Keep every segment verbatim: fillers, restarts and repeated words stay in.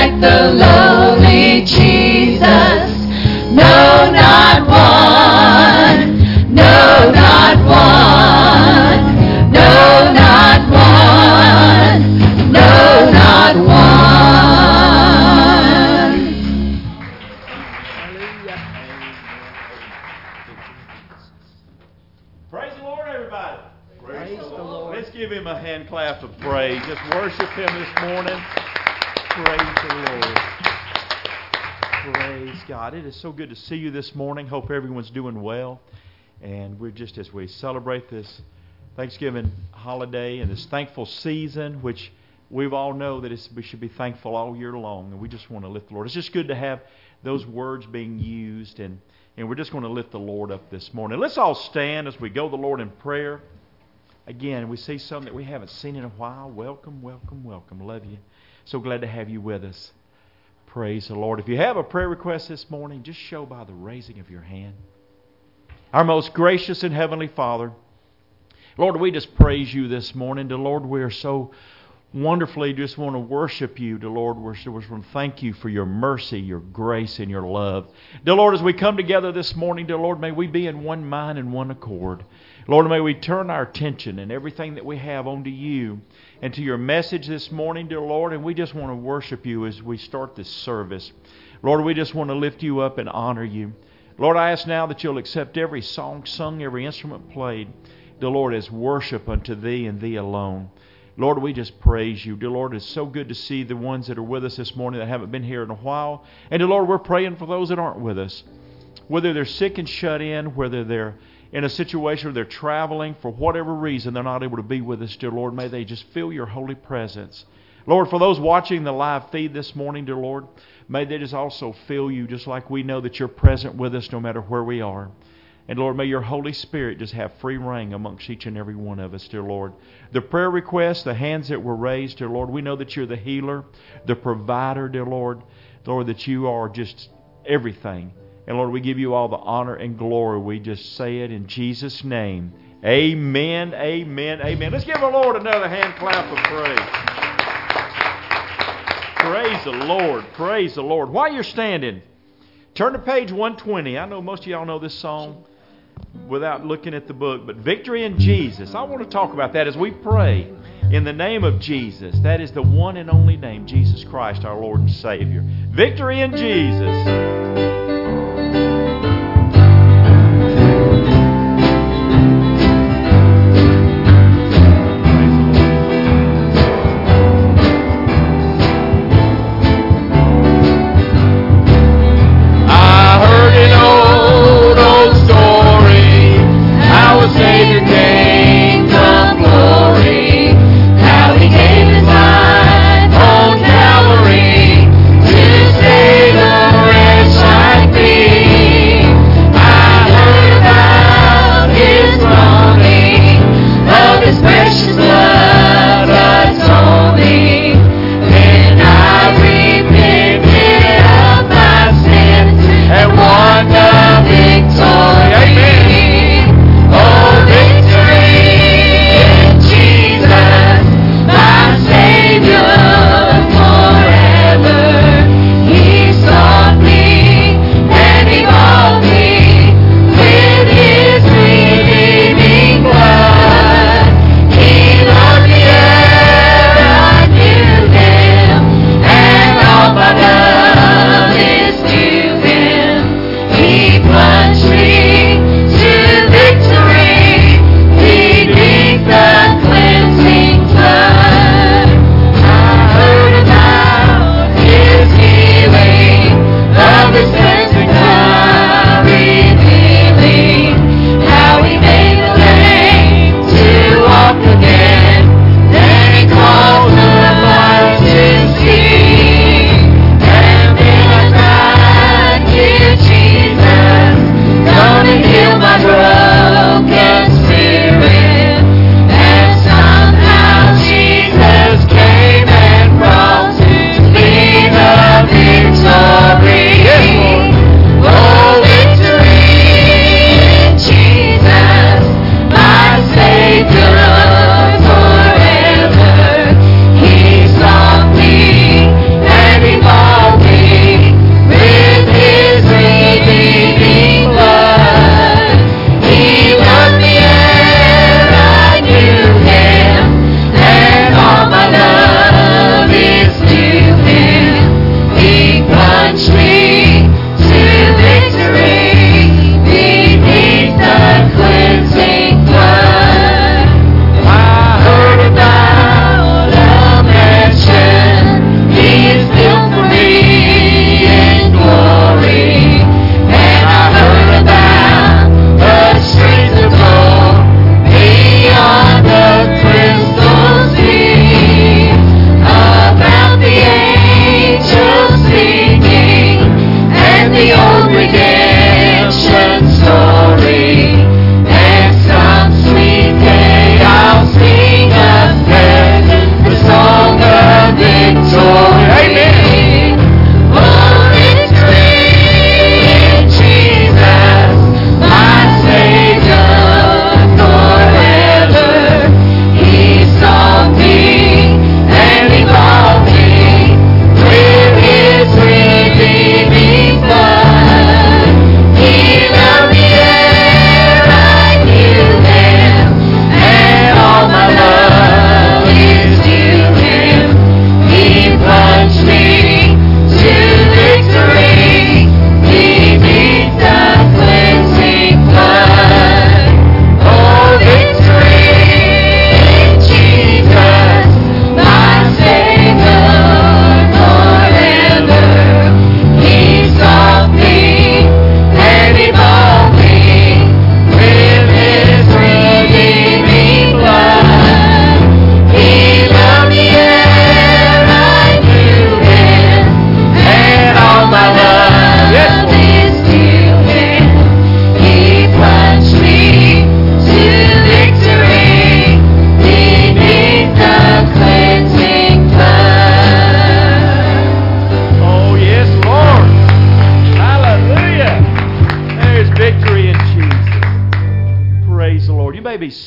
like the lowly Jesus. No, not one. No, not one. No, not one. No, not one. Praise the Lord, everybody. Praise the Lord. Let's give Him a hand clap of praise. Just worship Him this morning. Praise the Lord. Praise God. It is so good to see you this morning. Hope everyone's doing well. And we're just as we celebrate this Thanksgiving holiday and this thankful season, which we've all know that it's, we should be thankful all year long. And we just want to lift the Lord. It's just good to have those words being used. And, and we're just going to lift the Lord up this morning. Let's all stand as we go to the Lord in prayer. Again, we see something that we haven't seen in a while. Welcome, welcome, welcome. Love you. So glad to have you with us. Praise the Lord. If you have a prayer request this morning, just show by the raising of your hand. Our most gracious and heavenly Father, Lord, we just praise you this morning. Dear Lord, we are so wonderfully just want to worship you. Dear Lord, we just want to thank you for your mercy, your grace, and your love. Dear Lord, as we come together this morning, dear Lord, may we be in one mind and one accord. Lord, may we turn our attention and everything that we have onto you and to your message this morning, dear Lord, and we just want to worship you as we start this service. Lord, we just want to lift you up and honor you. Lord, I ask now that you'll accept every song sung, every instrument played, dear Lord, as worship unto thee and thee alone. Lord, we just praise you. Dear Lord, it's so good to see the ones that are with us this morning that haven't been here in a while. And dear Lord, we're praying for those that aren't with us. Whether they're sick and shut in, whether they're in a situation where they're traveling, for whatever reason they're not able to be with us, dear Lord, may they just feel your holy presence. Lord, for those watching the live feed this morning, dear Lord, may they just also feel you just like we know that you're present with us no matter where we are. And Lord, may your Holy Spirit just have free reign amongst each and every one of us, dear Lord. The prayer requests, the hands that were raised, dear Lord, we know that you're the healer, the provider, dear Lord. Lord, that you are just everything. And Lord, we give you all the honor and glory. We just say it in Jesus' name. Amen, amen, amen. Let's give the Lord another hand clap of praise. Praise the Lord, praise the Lord. While you're standing, turn to page one twenty. I know most of y'all know this song without looking at the book, but Victory in Jesus. I want to talk about that as we pray in the name of Jesus. That is the one and only name, Jesus Christ, our Lord and Savior. Victory in Jesus. Save a wretch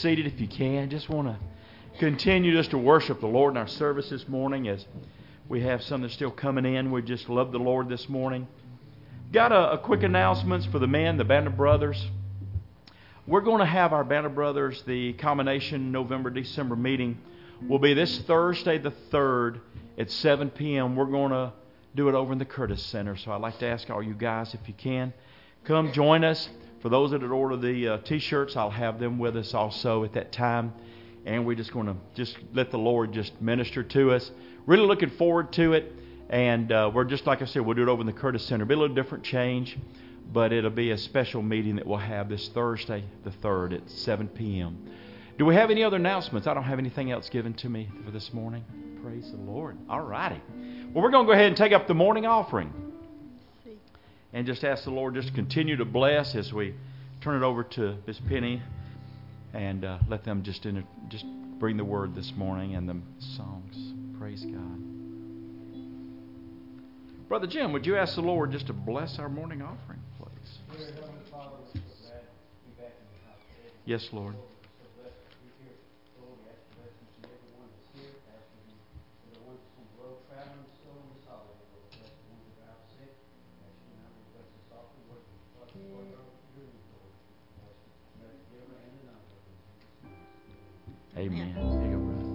seated if you can. Just want to continue just to worship the Lord in our service this morning as we have some that's still coming in. We just love the Lord this morning. Got a, a quick announcements for the men, the Band of Brothers. We're going to have our Band of Brothers, the combination November-December meeting will be this Thursday the third at seven p.m. We're going to do it over in the Curtis Center. So I'd like to ask all you guys, if you can, come join us. For those that had ordered the uh, T-shirts, I'll have them with us also at that time. And we're just going to just let the Lord just minister to us. Really looking forward to it. And uh, we're just, like I said, we'll do it over in the Curtis Center. It'll be a little different change, but it'll be a special meeting that we'll have this Thursday the third at seven p.m. Do we have any other announcements? I don't have anything else given to me for this morning. Praise the Lord. All righty. Well, we're going to go ahead and take up the morning offering. And just ask the Lord just to continue to bless as we turn it over to Miss Penny. And uh, let them just, in, just bring the word this morning and the songs. Praise God. Brother Jim, would you ask the Lord just to bless our morning offering, please? Yes, Lord. Amen. There you go, brother.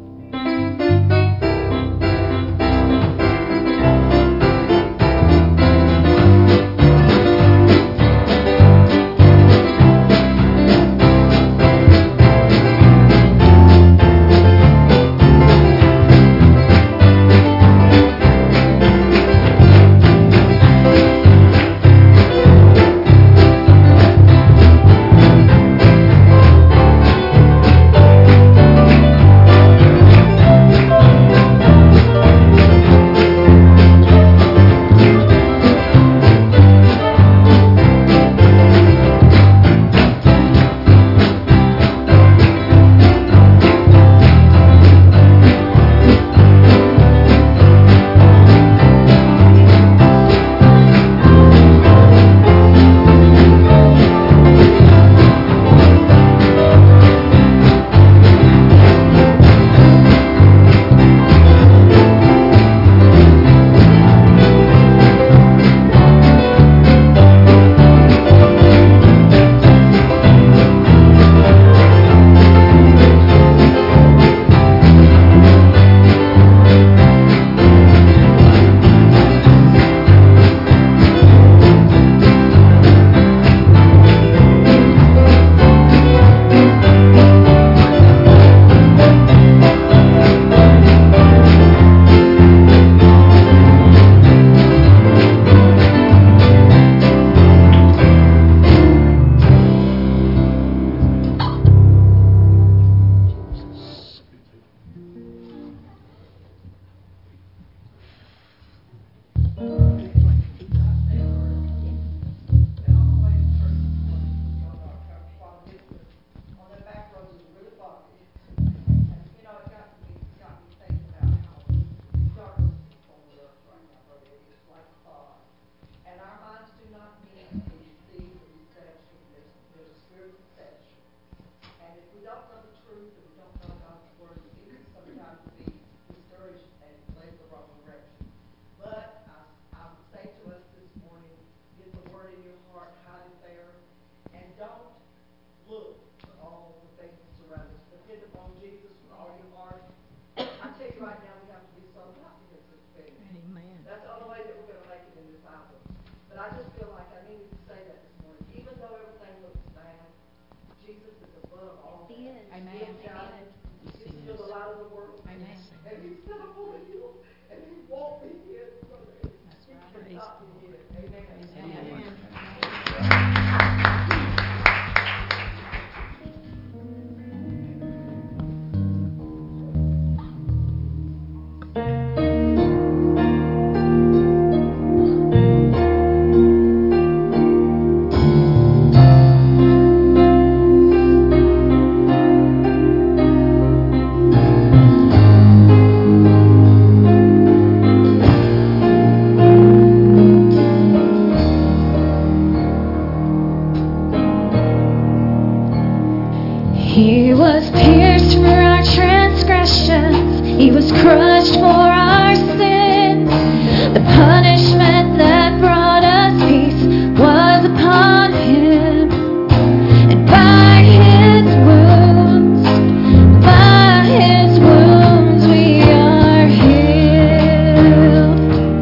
pierced for our transgressions. He was crushed for our sins. The punishment that brought us peace was upon him. And by his wounds, by his wounds we are healed.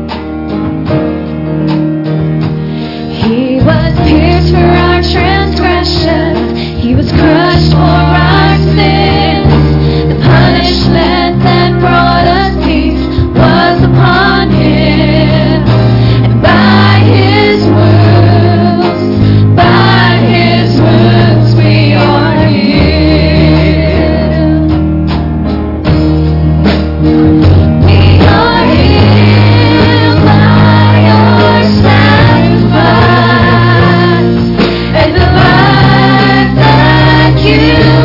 He was pierced for our transgressions. He was crushed for our sins. The punishment that brought us peace was upon him. And by his wounds, by his wounds we are healed. We are healed by your sacrifice and the life that you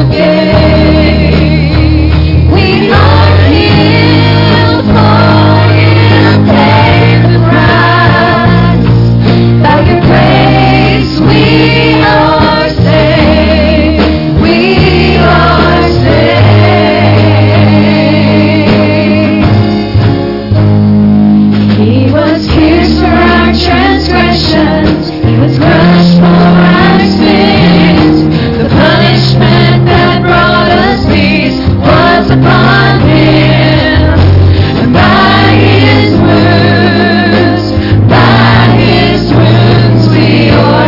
gave. We are healed for you paid the price. By your grace we are saved. We are saved. He was pierced for our transgressions. He was crushed for our sins. The punishment that brought us peace was upon him. And by his wounds, by his wounds we are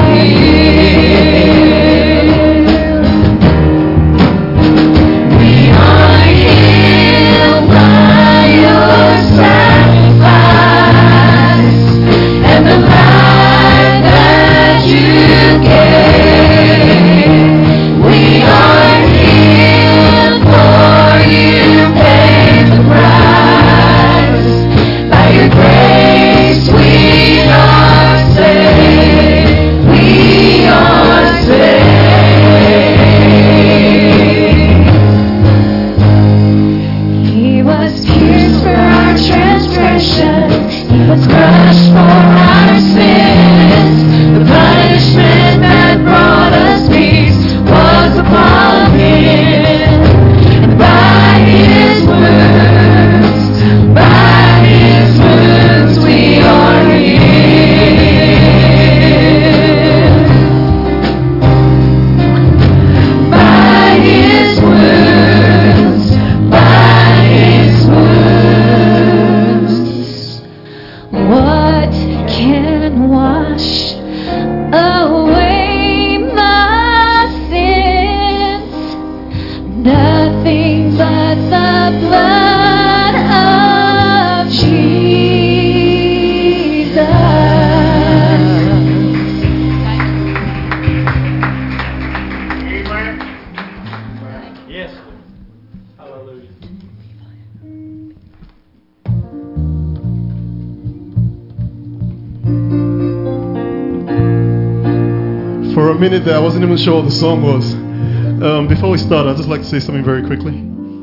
healed. We are healed by your sacrifice and the life that you gave. We are healed for you paid the price. By your grace we are saved. We are saved. He was pierced for our transgressions. He was crushed for our sins. The punishment that brought us peace was upon him. And by his wounds, by his wounds we are healed. By his wounds, by his wounds. What can wash away my sins? Nothing but the blood of Jesus. Yes. Hallelujah. For a minute there, I wasn't even sure what the song was. Um, before we start, I'd just like to say something very quickly.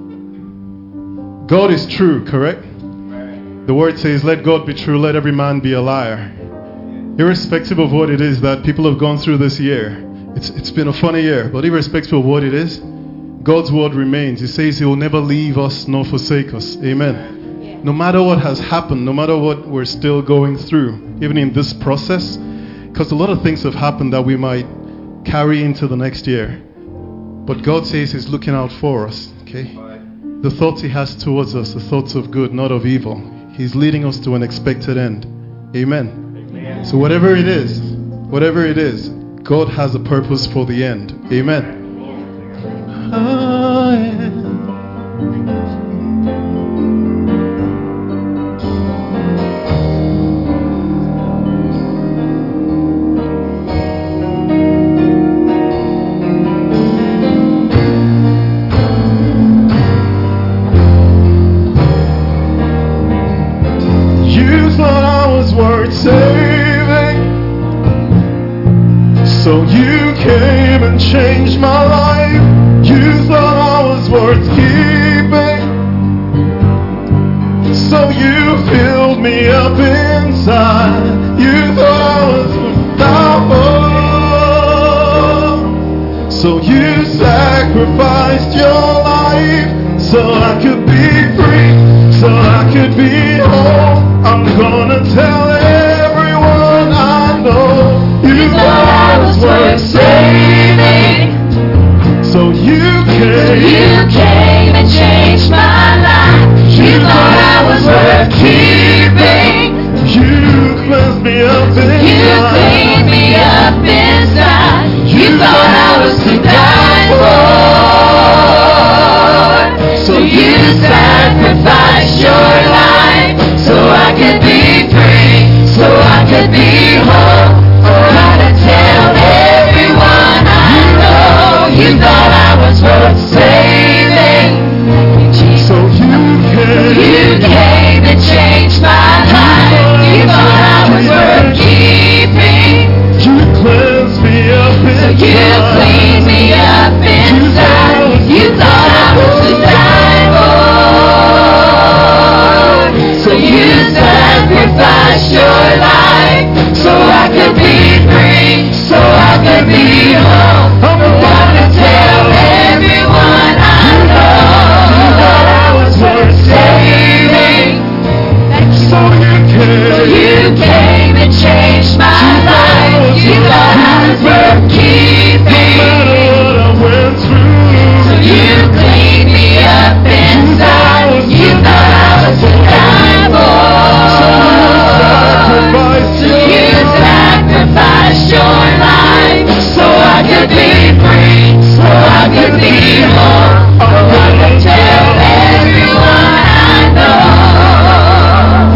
God is true, correct? The word says, let God be true, let every man be a liar. Irrespective of what it is that people have gone through this year, it's, it's been a funny year, but irrespective of what it is, God's word remains. He says he will never leave us nor forsake us. Amen. No matter what has happened, no matter what we're still going through, even in this process, because a lot of things have happened that we might carry into the next year. But God says he's looking out for us, okay? The thoughts he has towards us, the thoughts of good, not of evil. He's leading us to an expected end. Amen. Amen. So whatever it is, whatever it is, God has a purpose for the end. Amen. Oh, yeah. So you came and changed my life. You thought I was worth keeping. So you filled me up inside. You thought I was without hope. So you sacrificed sacrificed your life so I could be free, so I could be whole. I'm gonna tell everyone I know you thought I was worth saving. So you came, You came and changed my life. You thought I was worth keeping. you cleansed me up inside. You cleaned me up inside. You thought I was to die for. So you sacrificed your life so I could be free, so I could be whole. Gotta tell everyone I know you thought I was worth saving. So you came, You came and changed my life. You thought I was worth keeping. you cleansed me up So inside. you cleaned me up inside. You thought I was to die for. So you sacrificed your life so I could be free, so I could be whole. I'm gonna tell everyone I know that I was worth saving. So you came, You came and changed my life. You thought I was worth keeping. no matter what I went through. So you cleaned me up inside. You thought I was to die for. Sacrificed So your you sacrificed your life so I could be free, so I could be whole. I'm gonna tell everyone I know.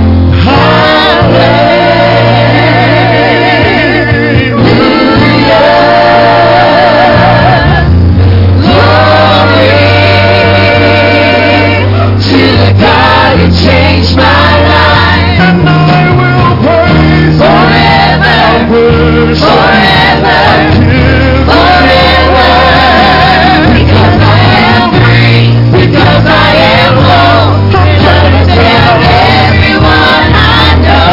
Glory to the God who changed my life. and I will praise Forever, worship forever, you. forever. Because I am free, because I am whole. I'm gonna tell everyone I know.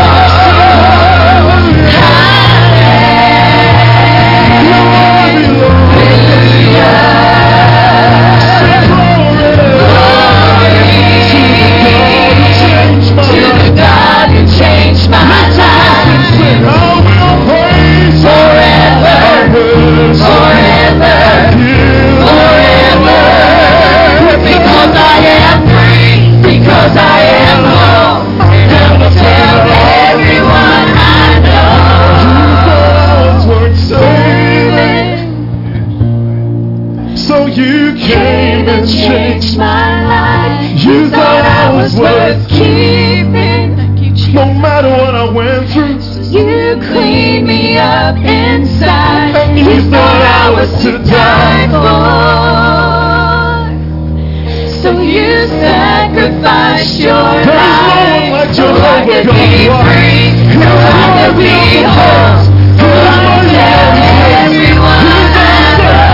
To the God who changed my life. Forever, forever, forever. Because I am free, because I am whole. And I will tell everyone I know. So you came and changed. my life. You thought I was worth keeping. Thank you, Jesus. No matter what I went through. You cleaned me up inside. You thought I was to die for. So you sacrificed your There's no one life like so I Jehovah could God. be free, so I could be whole. So I can tell everyone I know.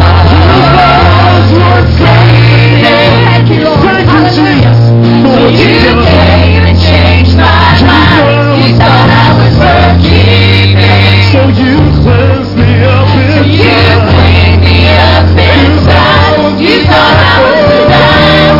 Thank you, Lord. Hallelujah. So you came and changed my life. You thought I was worth keeping. So you cleansed me up So you inside. cleaned me up inside. You thought I was to die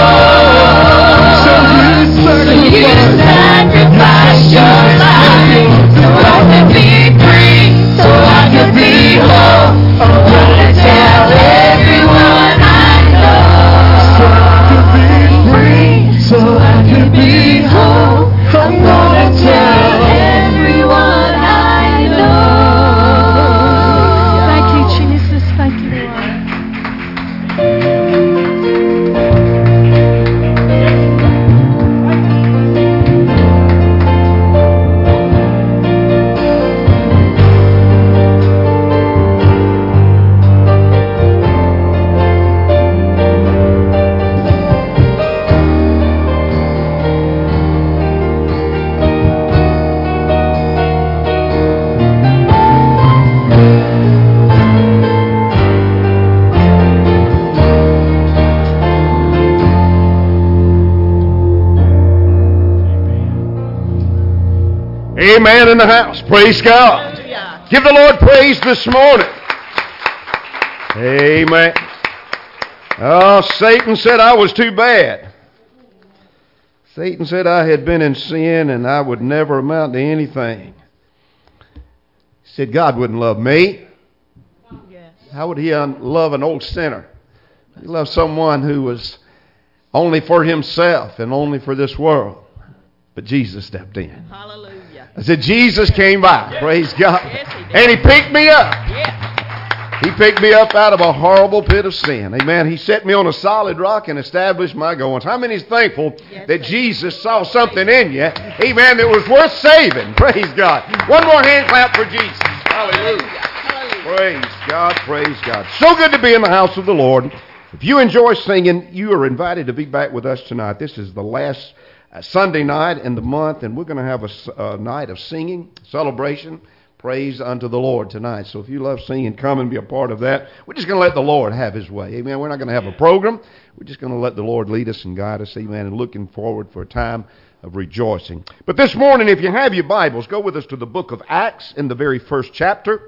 So for. So you you sacrificed sacrificed your life so I could be free, so I could be whole. I'm gonna tell everyone I so I could be free. know. So I could Be whole. I'm gonna tell. Everyone I know. Thank you, Jesus. Thank you, Lord. Amen in the house. Praise God. Give the Lord praise this morning. Amen. Oh, Satan said I was too bad. Satan said I had been in sin and I would never amount to anything. He said God wouldn't love me. Yes. How would he un- love an old sinner? He loved someone who was only for himself and only for this world. But Jesus stepped in. Hallelujah. I said, Jesus came by. Yes. Praise God. Yes, he did. And he picked me up. Yes. He picked me up out of a horrible pit of sin. Amen. He set me on a solid rock and established my goings. How many is thankful yes, that Jesus saw something in you, amen, that was worth saving? Praise God. One more hand clap for Jesus. Hallelujah. Hallelujah. Praise God. Praise God. So good to be in the house of the Lord. If you enjoy singing, you are invited to be back with us tonight. This is the last uh, Sunday night in the month, and we're going to have a, a night of singing, celebration, praise unto the Lord tonight. So if you love singing, come and be a part of that. We're just going to let the Lord have his way. Amen. We're not going to have a program. We're just going to let the Lord lead us and guide us. Amen. And looking forward for a time of rejoicing. But this morning, if you have your Bibles, go with us to the book of Acts in the very first chapter,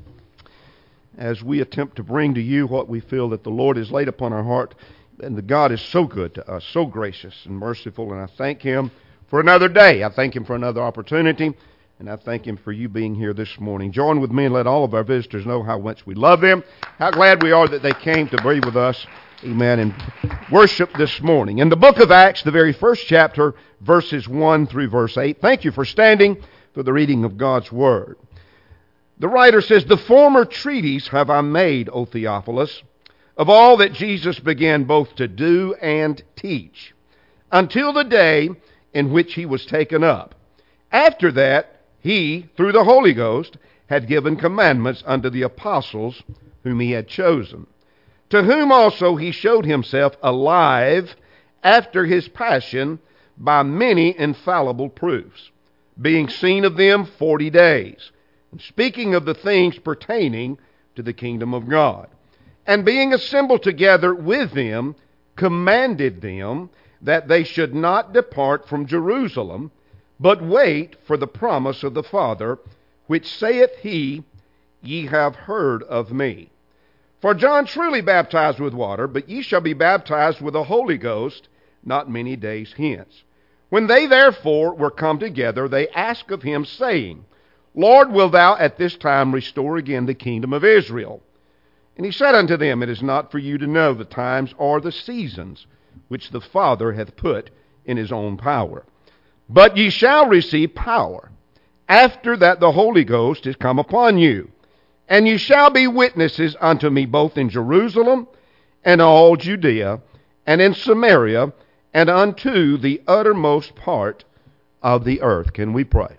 as we attempt to bring to you what we feel that the Lord has laid upon our heart. And that God is so good to us, so gracious and merciful. And I thank him for another day. I thank him for another opportunity. And I thank him for you being here this morning. Join with me and let all of our visitors know how much we love them, how glad we are that they came to be with us, amen, and worship this morning. In the book of Acts, the very first chapter, verses one through verse eight. Thank you for standing for the reading of God's Word. The writer says, "The former treatise have I made, O Theophilus, of all that Jesus began both to do and teach, until the day in which he was taken up. After that, he, through the Holy Ghost, had given commandments unto the apostles whom he had chosen, to whom also he showed himself alive after his passion by many infallible proofs, being seen of them forty days, and speaking of the things pertaining to the kingdom of God. And being assembled together with them, commanded them that they should not depart from Jerusalem, but wait for the promise of the Father, which saith he, Ye have heard of me. For John truly baptized with water, but ye shall be baptized with the Holy Ghost not many days hence. When they therefore were come together, they asked of him, saying, Lord, wilt thou at this time restore again the kingdom of Israel? And he said unto them, It is not for you to know the times or the seasons which the Father hath put in his own power. But ye shall receive power, after that the Holy Ghost is come upon you. And ye shall be witnesses unto me both in Jerusalem, and all Judea, and in Samaria, and unto the uttermost part of the earth." Can we pray?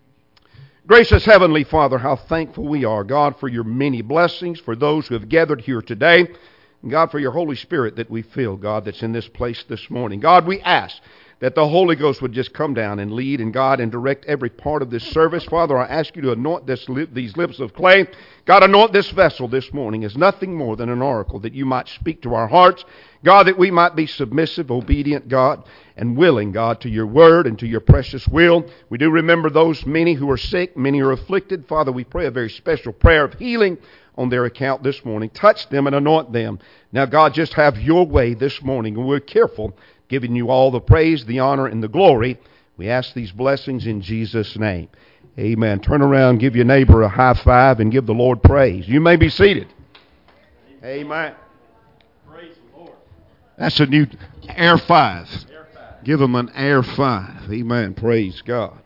Gracious Heavenly Father, how thankful we are, God, for your many blessings, for those who have gathered here today, and God, for your Holy Spirit that we feel, God, that's in this place this morning. God, we ask that the Holy Ghost would just come down and lead and guide and direct every part of this service. Father, I ask you to anoint this lip, these lips of clay. God, anoint this vessel this morning as nothing more than an oracle, that you might speak to our hearts. God, that we might be submissive, obedient, God, and willing, God, to your word and to your precious will. We do remember those many who are sick, many are afflicted. Father, we pray a very special prayer of healing on their account this morning. Touch them and anoint them. Now, God, just have your way this morning, and we're careful, giving you all the praise, the honor, and the glory. We ask these blessings in Jesus' name. Amen. Turn around, give your neighbor a high five, and give the Lord praise. You may be seated. Amen. Praise the Lord. That's a new air five. Air five. Give them an air five. Amen. Praise God.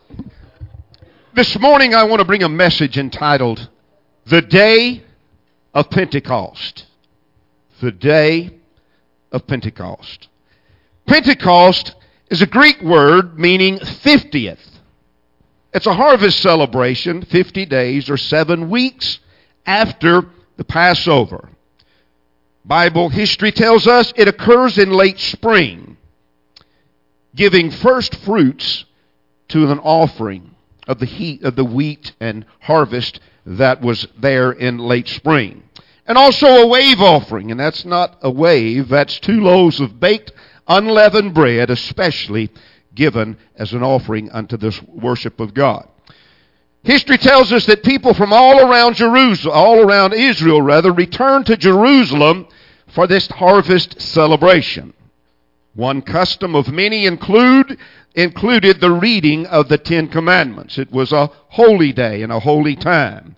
This morning I want to bring a message entitled, The Day of Pentecost. The Day of Pentecost. Pentecost is a Greek word meaning fiftieth. It's a harvest celebration, fifty days or seven weeks after the Passover. Bible history tells us it occurs in late spring, giving first fruits to an offering of the heat of the wheat and harvest that was there in late spring. And also a wave offering, and that's not a wave, that's two loaves of baked unleavened bread, especially given as an offering unto this worship of God. History tells us that people from all around Jerusalem, all around Israel rather, returned to Jerusalem for this harvest celebration. One custom of many include included the reading of the Ten Commandments. It was a holy day and a holy time.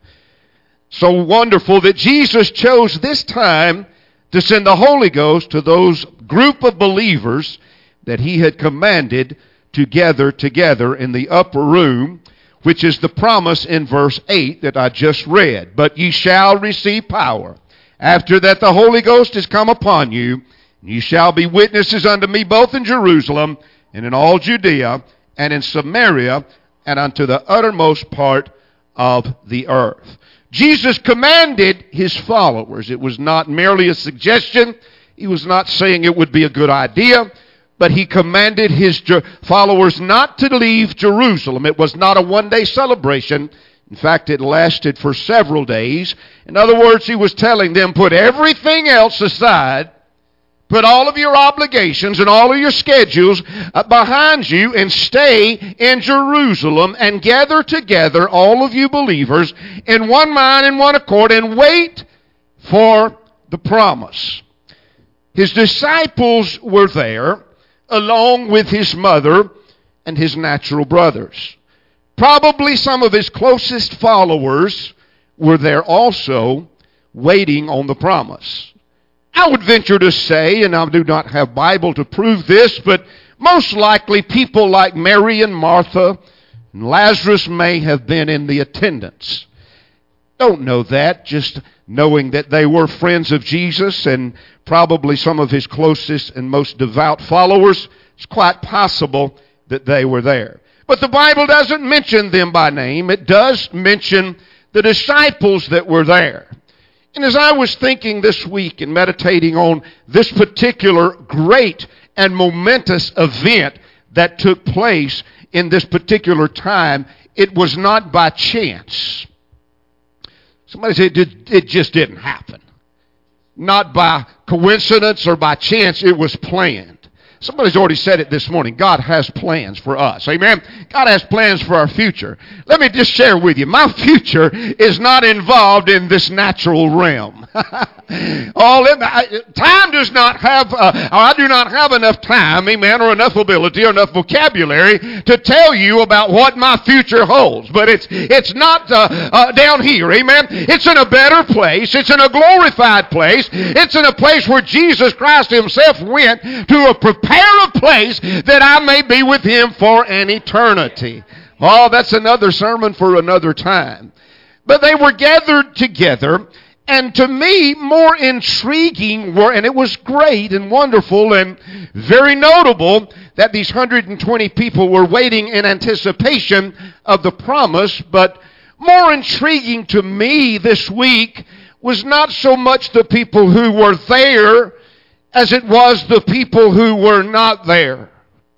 So wonderful that Jesus chose this time to send the Holy Ghost to those group of believers that he had commanded to gather together in the upper room, which is the promise in verse eight that I just read. But ye shall receive power. After that the Holy Ghost is come upon you, ye shall be witnesses unto me both in Jerusalem and in all Judea and in Samaria and unto the uttermost part of the earth. Jesus commanded his followers. It was not merely a suggestion. He was not saying it would be a good idea, but he commanded his followers not to leave Jerusalem. It was not a one-day celebration. In fact, it lasted for several days. In other words, he was telling them, put everything else aside, put all of your obligations and all of your schedules behind you and stay in Jerusalem and gather together, all of you believers, in one mind and one accord, and wait for the promise. His disciples were there along with his mother and his natural brothers. Probably some of his closest followers were there also, waiting on the promise. I would venture to say, and I do not have Bible to prove this, but most likely people like Mary and Martha and Lazarus may have been in the attendance. Don't know that, just knowing that they were friends of Jesus and probably some of his closest and most devout followers. It's quite possible that they were there. But the Bible doesn't mention them by name. It does mention the disciples that were there. And as I was thinking this week and meditating on this particular great and momentous event that took place in this particular time, it was not by chance. Somebody said it, it just didn't happen. Not by coincidence or by chance, it was planned. Somebody's already said it this morning. God has plans for us. Amen? God has plans for our future. Let me just share with you. My future is not involved in this natural realm. oh, let me, I, time does not have, uh, or I do not have enough time, amen, or enough ability or enough vocabulary to tell you about what my future holds. But it's it's not uh, uh, down here, amen? It's in a better place. It's in a glorified place. It's in a place where Jesus Christ himself went to a prepared Prepare a place that I may be with him for an eternity. Oh, that's another sermon for another time. But they were gathered together, and to me, more intriguing were, and it was great and wonderful and very notable that these one hundred twenty people were waiting in anticipation of the promise, but more intriguing to me this week was not so much the people who were there as it was the people who were not there.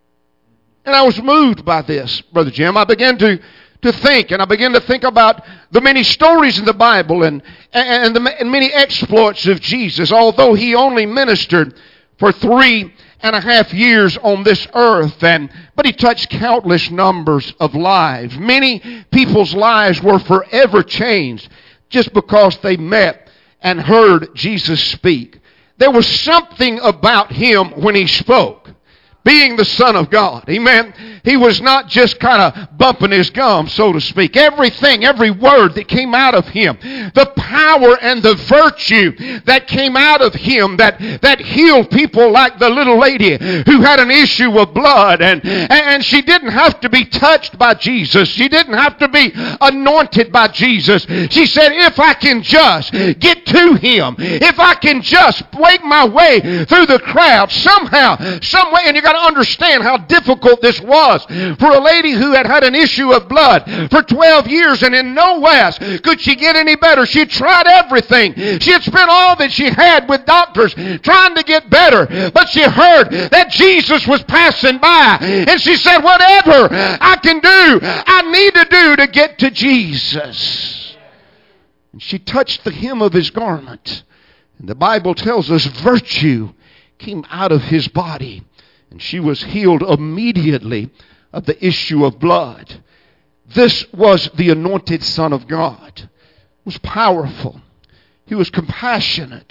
And I was moved by this, Brother Jim. I began to, to think, and I began to think about the many stories in the Bible and, and, the, and many exploits of Jesus, although he only ministered for three and a half years on this earth, and but he touched countless numbers of lives. Many people's lives were forever changed just because they met and heard Jesus speak. There was something about him when he spoke, being the Son of God. Amen. He was not just kind of bumping his gum, so to speak. Everything, every word that came out of him, the power and the virtue that came out of him that, that healed people like the little lady who had an issue of blood. And, and she didn't have to be touched by Jesus. She didn't have to be anointed by Jesus. She said, if I can just get to him, if I can just break my way through the crowd somehow, some way, and you got to understand how difficult this was for a lady who had had an issue of blood for twelve years, and in no way could she get any better. She tried everything. She had spent all that she had with doctors trying to get better, but she heard that Jesus was passing by, and she said, whatever I can do, I need to do to get to Jesus. And she touched the hem of his garment, and the Bible tells us virtue came out of his body. And she was healed immediately of the issue of blood. This was the anointed Son of God. He was powerful. He was compassionate.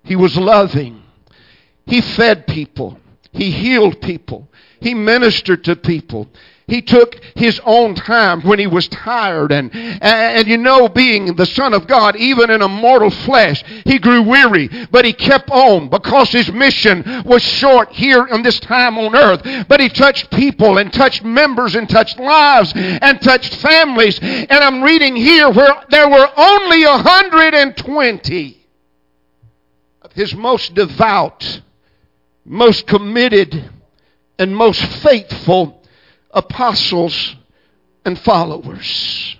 He was loving. He fed people. He healed people. He ministered to people. He took his own time when he was tired. And, and you know, being the Son of God, even in a mortal flesh, he grew weary. But he kept on because his mission was short here in this time on earth. But he touched people and touched members and touched lives and touched families. And I'm reading here where there were only one hundred twenty of his most devout, most committed, and most faithful apostles and followers.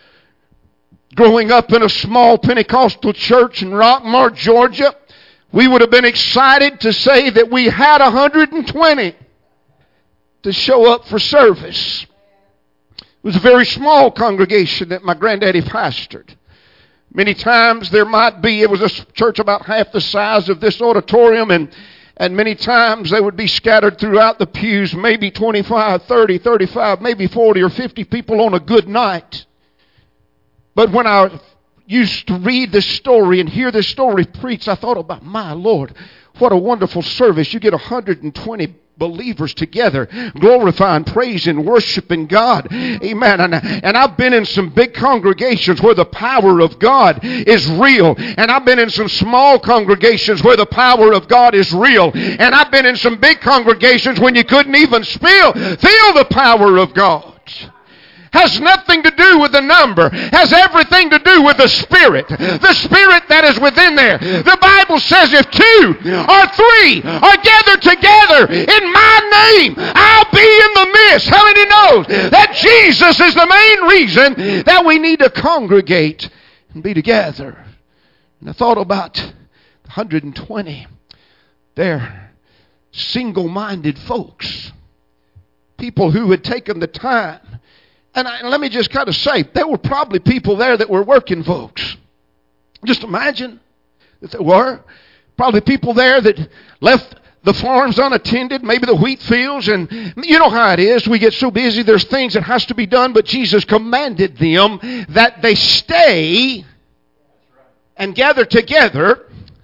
Growing up in a small Pentecostal church in Rockmart, Georgia, we would have been excited to say that we had one hundred twenty to show up for service. It was a very small congregation that my granddaddy pastored. Many times there might be, it was a church about half the size of this auditorium, and And many times they would be scattered throughout the pews, maybe twenty-five, thirty, thirty-five, maybe forty or fifty people on a good night. But when I used to read this story and hear this story preached, I thought about, my Lord, what a wonderful service. You get one hundred twenty believers together, glorifying, praising, worshiping God. Amen. And, and I've been in some big congregations where the power of God is real. And I've been in some small congregations where the power of God is real. And I've been in some big congregations when you couldn't even feel, feel the power of God. Has nothing to do with the number. Has everything to do with the Spirit. The Spirit that is within there. The Bible says if two or three are gathered together in my name, I'll be in the midst. How many knows that Jesus is the main reason that we need to congregate and be together? And I thought about one hundred twenty. They're single-minded folks. People who had taken the time. And, I, and let me just kind of say, there were probably people there that were working folks. Just imagine that there were. Probably people there that left the farms unattended, maybe the wheat fields. And you know how it is. We get so busy, there's things that has to be done. But Jesus commanded them that they stay and gather together,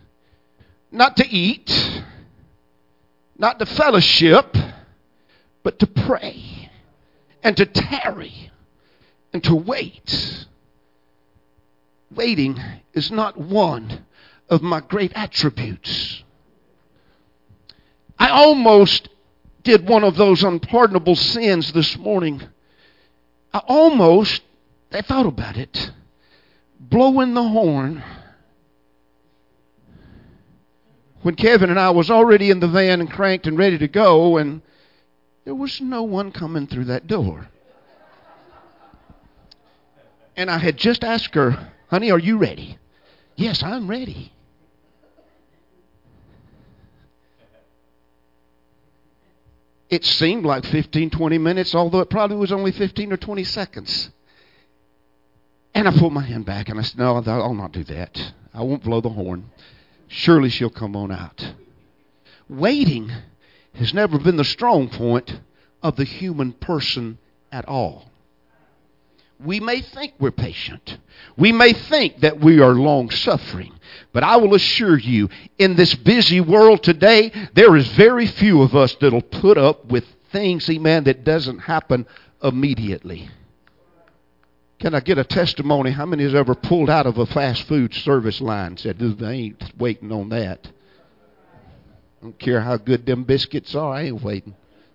not to eat, not to fellowship, but to pray. And to tarry and to wait. Waiting is not one of my great attributes. I almost did one of those unpardonable sins this morning. I almost, I thought about it, blowing the horn when Kevin and I was already in the van and cranked and ready to go, and there was no one coming through that door. And I had just asked her, honey, are you ready? Yes, I'm ready. It seemed like fifteen, twenty minutes, although it probably was only fifteen or twenty seconds. And I pulled my hand back and I said, no, I'll not do that. I won't blow the horn. Surely she'll come on out. Waiting has never been the strong point of the human person at all. We may think we're patient. We may think that we are long-suffering. But I will assure you, in this busy world today, there is very few of us that will put up with things, amen, that doesn't happen immediately. Can I get a testimony? How many has ever pulled out of a fast food service line and said, they ain't waiting on that? I don't care how good them biscuits are, I ain't waiting.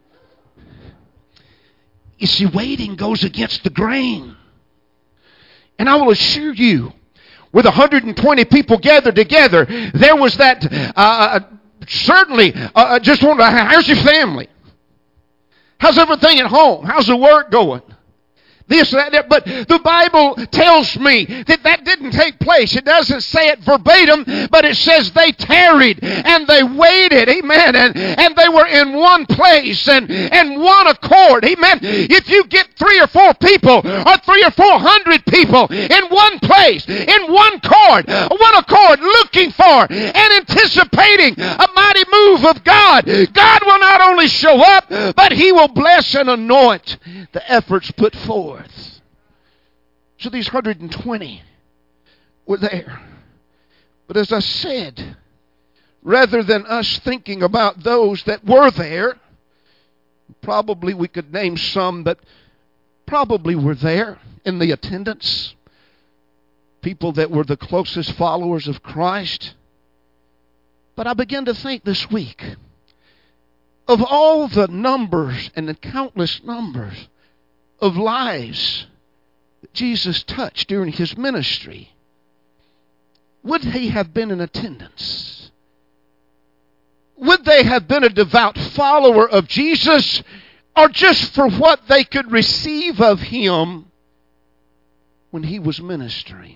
You see, waiting goes against the grain. And I will assure you, with one hundred twenty people gathered together, there was that, uh, certainly, uh, just wonder, how's your family? How's everything at home? How's the work going? This, that, that. But the Bible tells me that that didn't take place. It doesn't say it verbatim, but it says they tarried and they waited. Amen. And, and they were in one place and, and one accord. Amen. If you get three or four people or three or four hundred people in one place, in one chord, one accord, looking for and anticipating a mighty move of God, God will not only show up, but He will bless and anoint the efforts put forth. So these one hundred twenty were there. But as I said, rather than us thinking about those that were there, probably we could name some that probably were there in the attendance, people that were the closest followers of Christ. But I began to think this week of all the numbers and the countless numbers of lives that Jesus touched during his ministry. Would he have been in attendance? Would they have been a devout follower of Jesus, or just for what they could receive of him when he was ministering?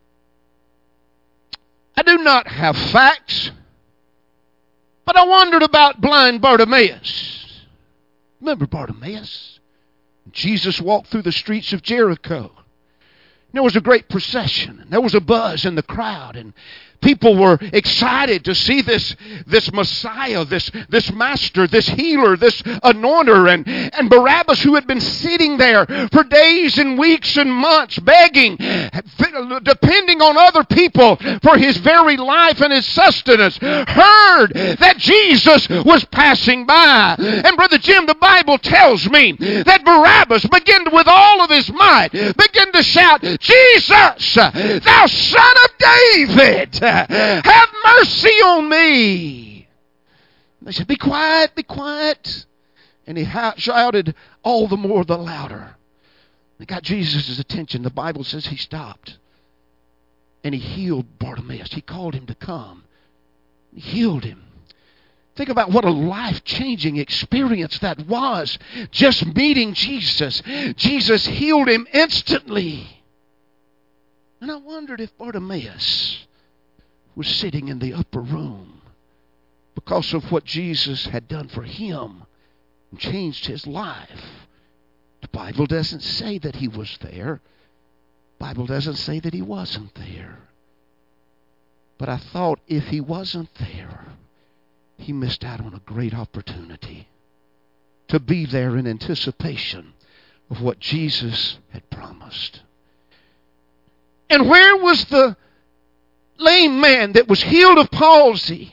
I do not have facts, but I wondered about blind Bartimaeus. Remember Bartimaeus? Jesus walked through the streets of Jericho. There was a great procession, and there was a buzz in the crowd, and people were excited to see this, this Messiah, this, this Master, this Healer, this Anointer, and, and Barabbas, who had been sitting there for days and weeks and months, begging, depending on other people for his very life and his sustenance, heard that Jesus was passing by. And Brother Jim, the Bible tells me that Barabbas began to, with all of his might, began to shout, "Jesus, thou Son of David, have mercy on me." They said, "Be quiet, be quiet." And he shouted all the more the louder. It got Jesus' attention. The Bible says he stopped. And he healed Bartimaeus. He called him to come. He healed him. Think about what a life-changing experience that was. Just meeting Jesus. Jesus healed him instantly. And I wondered if Bartimaeus was sitting in the upper room because of what Jesus had done for him and changed his life. The Bible doesn't say that he was there. The Bible doesn't say that he wasn't there. But I thought if he wasn't there, he missed out on a great opportunity to be there in anticipation of what Jesus had promised. And where was the lame man that was healed of palsy?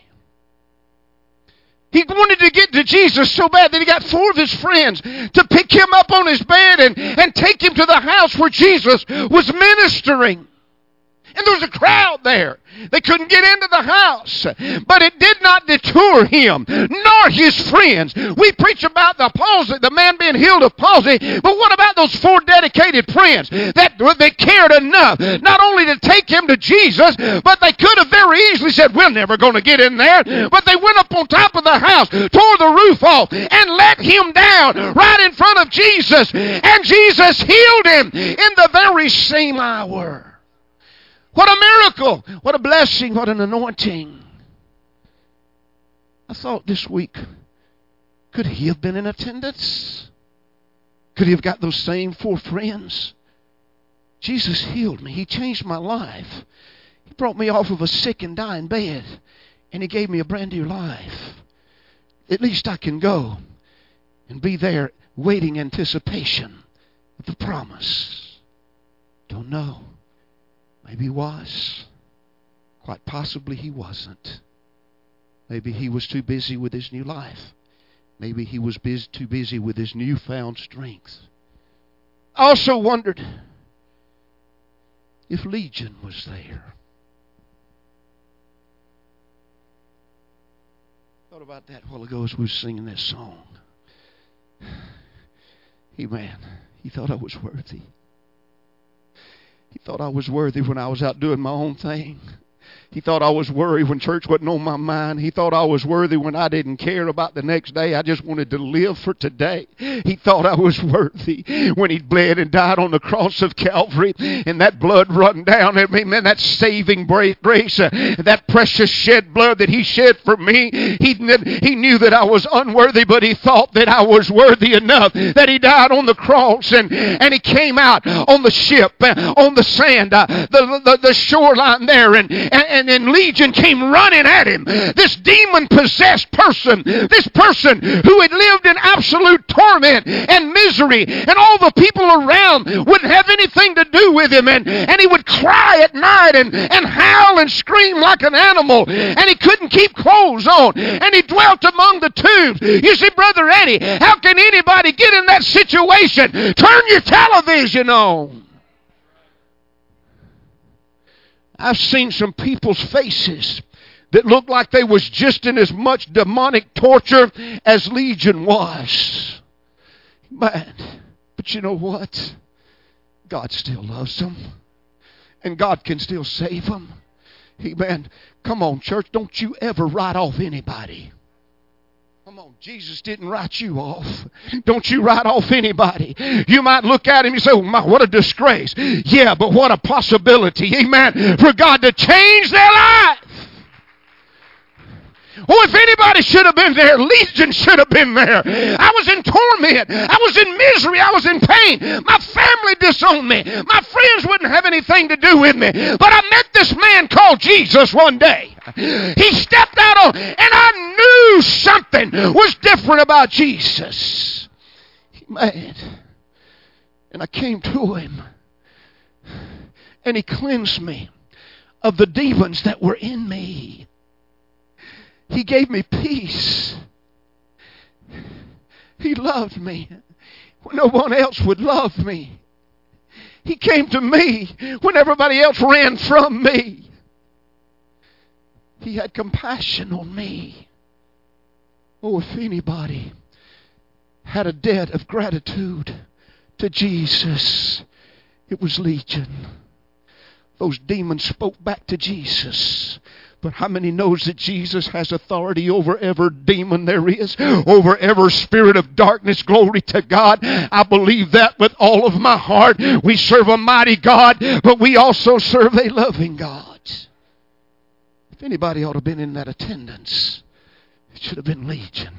He wanted to get to Jesus so bad that he got four of his friends to pick him up on his bed and, and take him to the house where Jesus was ministering. And there was a crowd there. They couldn't get into the house. But it did not deter him, nor his friends. We preach about the palsy, the man being healed of palsy, but what about those four dedicated friends that, that cared enough not only to take him to Jesus, but they could have very easily said, "We're never going to get in there." But they went up on top of the house, tore the roof off, and let him down right in front of Jesus. And Jesus healed him in the very same hour. What a miracle! What a blessing! What an anointing! I thought this week, could he have been in attendance? Could he have got those same four friends? Jesus healed me. He changed my life. He brought me off of a sick and dying bed, and he gave me a brand new life. At least I can go and be there waiting anticipation of the promise. Don't know. Maybe he was. Quite possibly he wasn't. Maybe he was too busy with his new life. Maybe he was busy, too busy with his newfound strength. I also wondered if Legion was there. Thought about that a while ago as we were singing that song. Hey man, he thought I was worthy. He thought I was worthy when I was out doing my own thing. He thought I was worried when church wasn't on my mind. He thought I was worthy when I didn't care about the next day. I just wanted to live for today. He thought I was worthy when he bled and died on the cross of Calvary, and that blood run down at me, man, that saving grace, uh, that precious shed blood that he shed for me. He, he knew that I was unworthy, but he thought that I was worthy enough that he died on the cross, and, and he came out on the ship, uh, on the sand, uh, the, the, the shoreline there, and, and, and, and Legion came running at him. This demon-possessed person, this person who had lived in absolute torment and misery, and all the people around wouldn't have anything to do with him, and, and he would cry at night and, and howl and scream like an animal, and he couldn't keep clothes on, and he dwelt among the tombs. You see, Brother Eddie, how can anybody get in that situation? Turn your television on. I've seen some people's faces that looked like they was just in as much demonic torture as Legion was. Man, but you know what? God still loves them. And God can still save them. Amen. Come on, church, don't you ever write off anybody. Come on, Jesus didn't write you off. Don't you write off anybody. You might look at him and say, oh my, what a disgrace. Yeah, but what a possibility, amen, for God to change their life. Oh, if anybody should have been there, Legion should have been there. I was in torment. I was in misery. I was in pain. My family disowned me. My friends wouldn't have anything to do with me. But I met this man called Jesus one day. He stepped out on, and I knew something was different about Jesus. Man. And I came to him, and he cleansed me of the demons that were in me. He gave me peace. He loved me when no one else would love me. He came to me when everybody else ran from me. He had compassion on me. Oh, if anybody had a debt of gratitude to Jesus, it was Legion. Those demons spoke back to Jesus. But how many knows that Jesus has authority over every demon there is? Over every spirit of darkness? Glory to God. I believe that with all of my heart. We serve a mighty God, but we also serve a loving God. If anybody ought to have been in that attendance, it should have been Legion.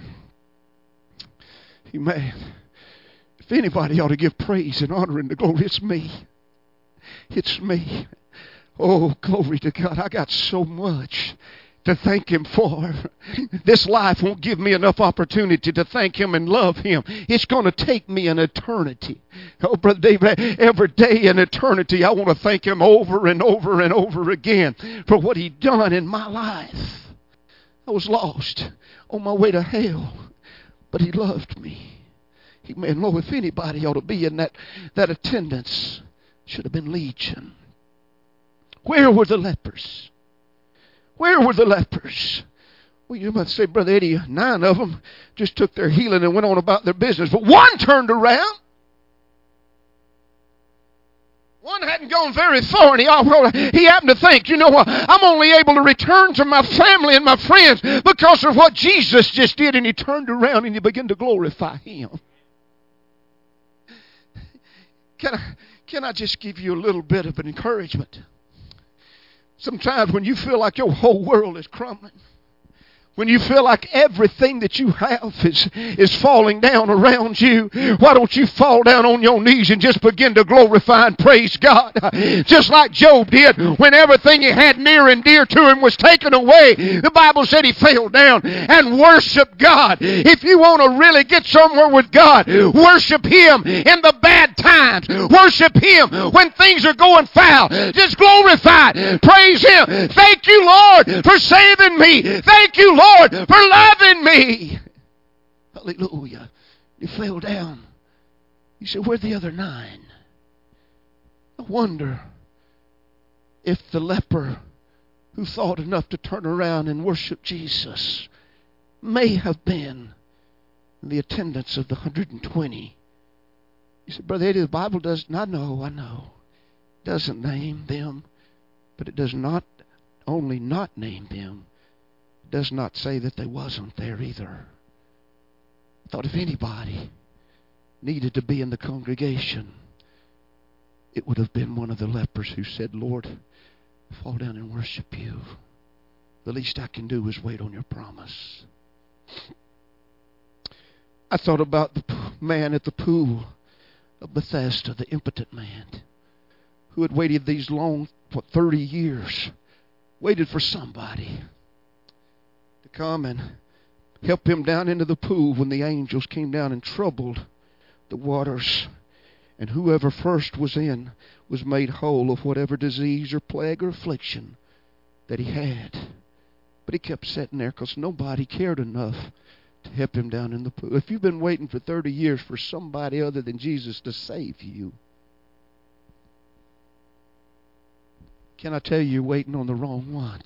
Amen. If anybody ought to give praise and honor and the glory, it's me. It's me. Oh, glory to God. I got so much to thank him for. This life won't give me enough opportunity to thank him and love him. It's going to take me an eternity. Oh, Brother David, every day in eternity, I want to thank him over and over and over again for what he done in my life. I was lost on my way to hell, but he loved me. Amen. Lord, if anybody ought to be in that, that attendance, should have been Legion. Where were the lepers? Where were the lepers? Well, you might say, Brother Eddie, nine of them just took their healing and went on about their business. But one turned around. One hadn't gone very far, and he, he happened to think, you know what, I'm only able to return to my family and my friends because of what Jesus just did. And he turned around and he began to glorify him. Can I, can I just give you a little bit of an encouragement? Sometimes when you feel like your whole world is crumbling, when you feel like everything that you have is, is falling down around you, why don't you fall down on your knees and just begin to glorify and praise God? Just like Job did when everything he had near and dear to him was taken away. The Bible said he fell down and worshiped God. If you want to really get somewhere with God, worship him in the bad times. Worship him when things are going foul. Just glorify, praise him. Thank you, Lord, for saving me. Thank you, Lord, Lord, for loving me. Hallelujah. He fell down. He said, where are the other nine? I wonder if the leper who thought enough to turn around and worship Jesus may have been in the attendance of the one hundred twenty. He said, Brother Eddie, the Bible does not know, I know. It doesn't name them, but it does not only not name them, does not say that they wasn't there either. I thought if anybody needed to be in the congregation, it would have been one of the lepers who said, Lord, fall down and worship you. The least I can do is wait on your promise. I thought about the man at the pool of Bethesda, the impotent man, who had waited these long, what, thirty years waited for somebody to come and help him down into the pool when the angels came down and troubled the waters. And whoever first was in was made whole of whatever disease or plague or affliction that he had. But he kept sitting there because nobody cared enough to help him down in the pool. If you've been waiting for thirty years for somebody other than Jesus to save you, can I tell you, you're waiting on the wrong one.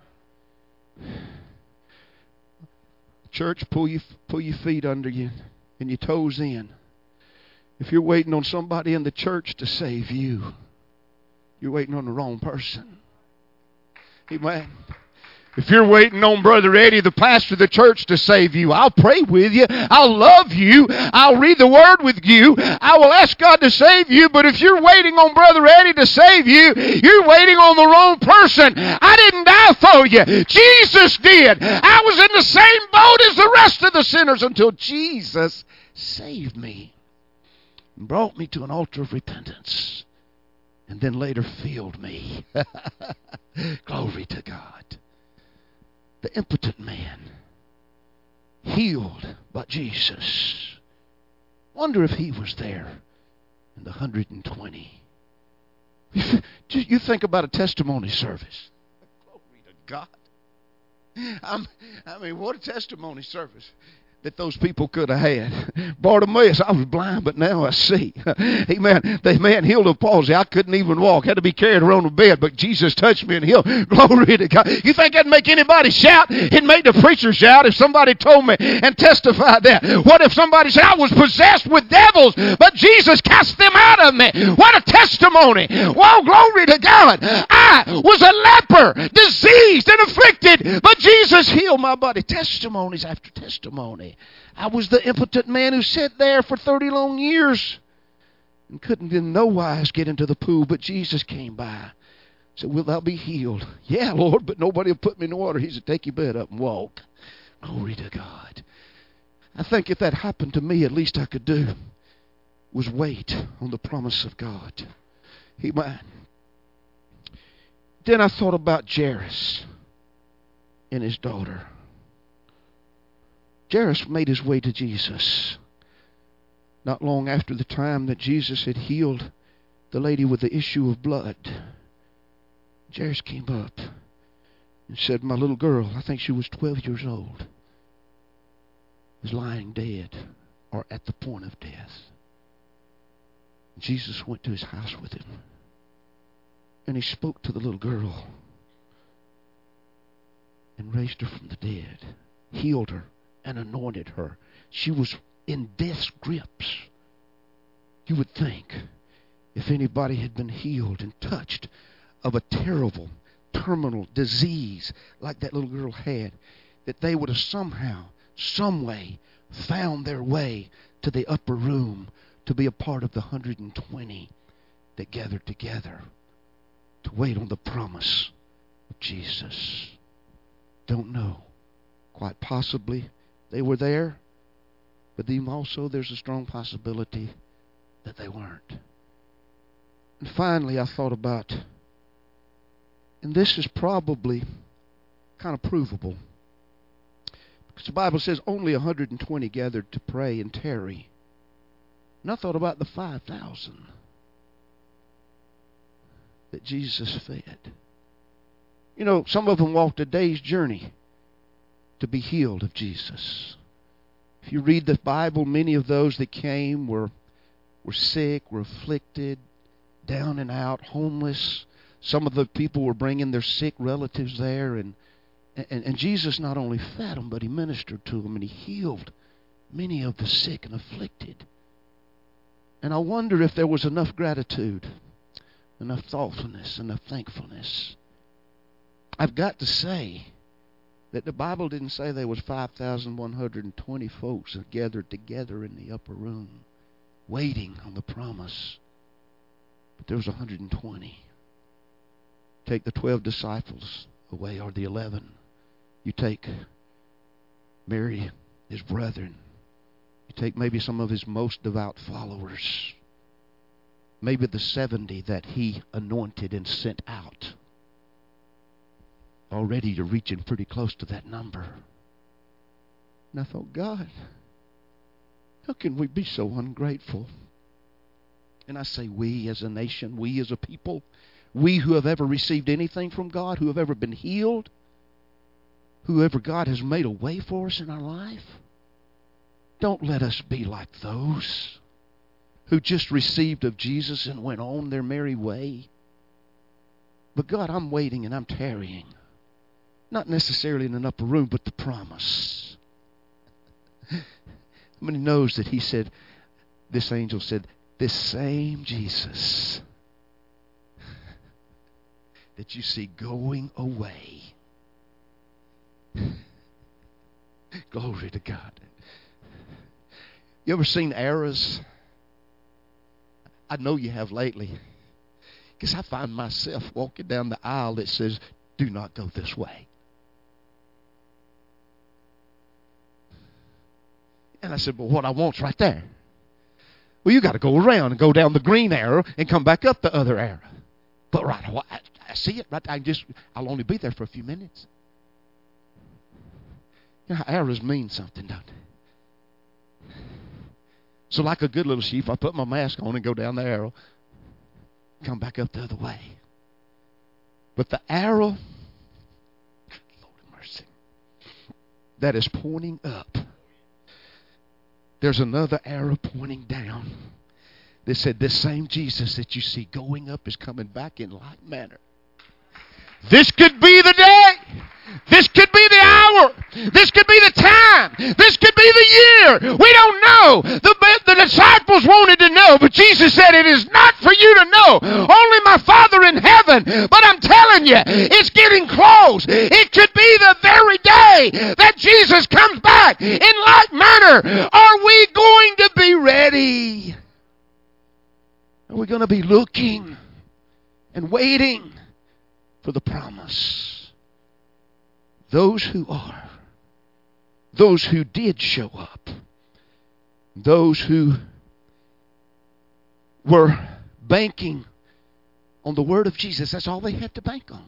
Church, pull, you, pull your feet under you and your toes in. If you're waiting on somebody in the church to save you, you're waiting on the wrong person. Amen. If you're waiting on Brother Eddie, the pastor of the church, to save you, I'll pray with you. I'll love you. I'll read the Word with you. I will ask God to save you. But if you're waiting on Brother Eddie to save you, you're waiting on the wrong person. I didn't die for you. Jesus did. I was in the same boat as the rest of the sinners until Jesus saved me and brought me to an altar of repentance and then later filled me. Glory to God. The impotent man, healed by Jesus. Wonder if he was there in the one hundred twenty. You think about a testimony service. Glory to God. I'm, I mean, what a testimony service that those people could have had. Bartimaeus, I was blind, but now I see. Amen. The man healed of palsy. I couldn't even walk. Had to be carried around the bed, but Jesus touched me and healed. Glory to God. You think that'd make anybody shout? It'd make the preacher shout if somebody told me and testified that. What if somebody said, I was possessed with devils, but Jesus cast them out of me? What a testimony. Whoa, glory to God. I was a leper, diseased and afflicted, but Jesus healed my body. Testimonies after testimony. I was the impotent man who sat there for thirty long years and couldn't in no wise get into the pool, but Jesus came by. Said, will thou be healed? Yeah, Lord, but nobody will put me in the water. He said, take your bed up and walk. Glory to God. I think if that happened to me, at least I could do was wait on the promise of God. Amen. Then I thought about Jairus and his daughter. Jairus made his way to Jesus not long after the time that Jesus had healed the lady with the issue of blood. Jairus came up and said, my little girl, I think she was twelve years old, is lying dead or at the point of death. Jesus went to his house with him and he spoke to the little girl and raised her from the dead, healed her, and anointed her. She was in death's grips. You would think if anybody had been healed and touched of a terrible terminal disease like that little girl had, that they would have somehow, some way, found their way to the upper room to be a part of the one hundred twenty that gathered together to wait on the promise of Jesus. Don't know. Quite possibly they were there, but even also there's a strong possibility that they weren't. And finally I thought about, and this is probably kind of provable, because the Bible says only one hundred twenty gathered to pray and tarry. And I thought about the five thousand that Jesus fed. You know, some of them walked a day's journey to be healed of Jesus. If you read the Bible, many of those that came were, were sick, were afflicted, down and out, homeless. Some of the people were bringing their sick relatives there. And, and, and Jesus not only fed them, but he ministered to them and he healed many of the sick and afflicted. And I wonder if there was enough gratitude, enough thoughtfulness, enough thankfulness. I've got to say that the Bible didn't say there was five thousand one hundred twenty folks that gathered together in the upper room waiting on the promise. But there was one hundred twenty. Take the twelve disciples away, or the eleven. You take Mary, his brethren. You take maybe some of his most devout followers. Maybe the seventy that he anointed and sent out. already you're reaching pretty close to that number. And I thought, God, how can we be so ungrateful? And I say we as a nation, we as a people, we who have ever received anything from God, who have ever been healed, whoever God has made a way for us in our life. Don't let us be like those who just received of Jesus and went on their merry way. But God, I'm waiting and I'm tarrying. Not necessarily in an upper room, but the promise. How many knows that he said, this angel said, this same Jesus that you see going away. Glory to God. You ever seen arrows? I know you have lately. Because I find myself walking down the aisle that says, do not go this way. And I said, well, what I want's right there. Well, you got to go around and go down the green arrow and come back up the other arrow. But right, well, I, I see it. Right, I just, I'll only be there for a few minutes. You know how arrows mean something, don't they? So like a good little sheep, I put my mask on and go down the arrow, come back up the other way. But the arrow, Lord have mercy, that is pointing up, there's another arrow pointing down. They said this same Jesus that you see going up is coming back in like manner. This could be the day. This could be the hour. This could be the time. This could be the year. We don't know. The, the disciples wanted to know, but Jesus said it is not for you to know. Only my Father in heaven. But I'm telling you, it's getting close. It could be the very day that Jesus comes back in like manner. Are we going to be ready? Are we going to be looking and waiting for the promise? Those who are, those who did show up, those who were banking on the word of Jesus, that's all they had to bank on.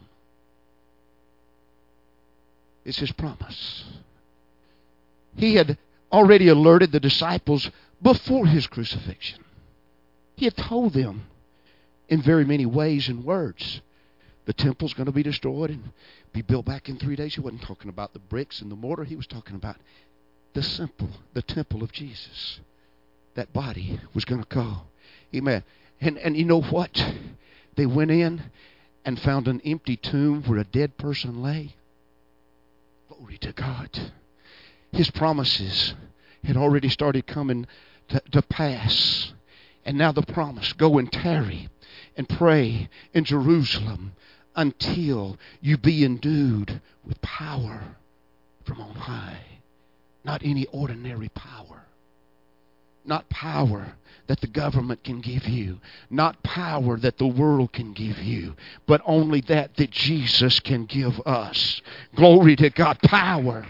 It's his promise. He had already alerted the disciples before his crucifixion. He had told them in very many ways and words, the temple's going to be destroyed and be built back in three days. He wasn't talking about the bricks and the mortar. He was talking about the simple, the temple of Jesus. That body was going to go. Amen. And, and you know what? They went in and found an empty tomb where a dead person lay. Glory to God. His promises had already started coming to, to pass. And now the promise, go and tarry and pray in Jerusalem until you be endued with power from on high. Not any ordinary power. Not power that the government can give you. Not power that the world can give you. But only that that Jesus can give us. Glory to God. Power.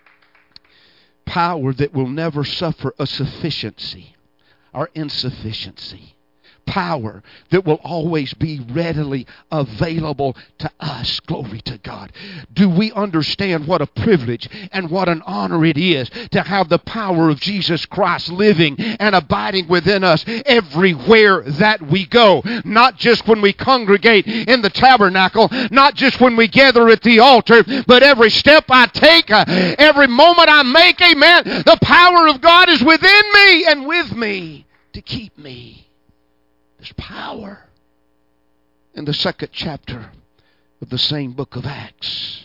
Power that will never suffer a sufficiency or insufficiency. Power that will always be readily available to us. Glory to God. Do we understand what a privilege and what an honor it is to have the power of Jesus Christ living and abiding within us everywhere that we go? Not just when we congregate in the tabernacle, not just when we gather at the altar, but every step I take, uh, every moment I make, amen, the power of God is within me and with me to keep me. There's power in the second chapter of the same book of Acts.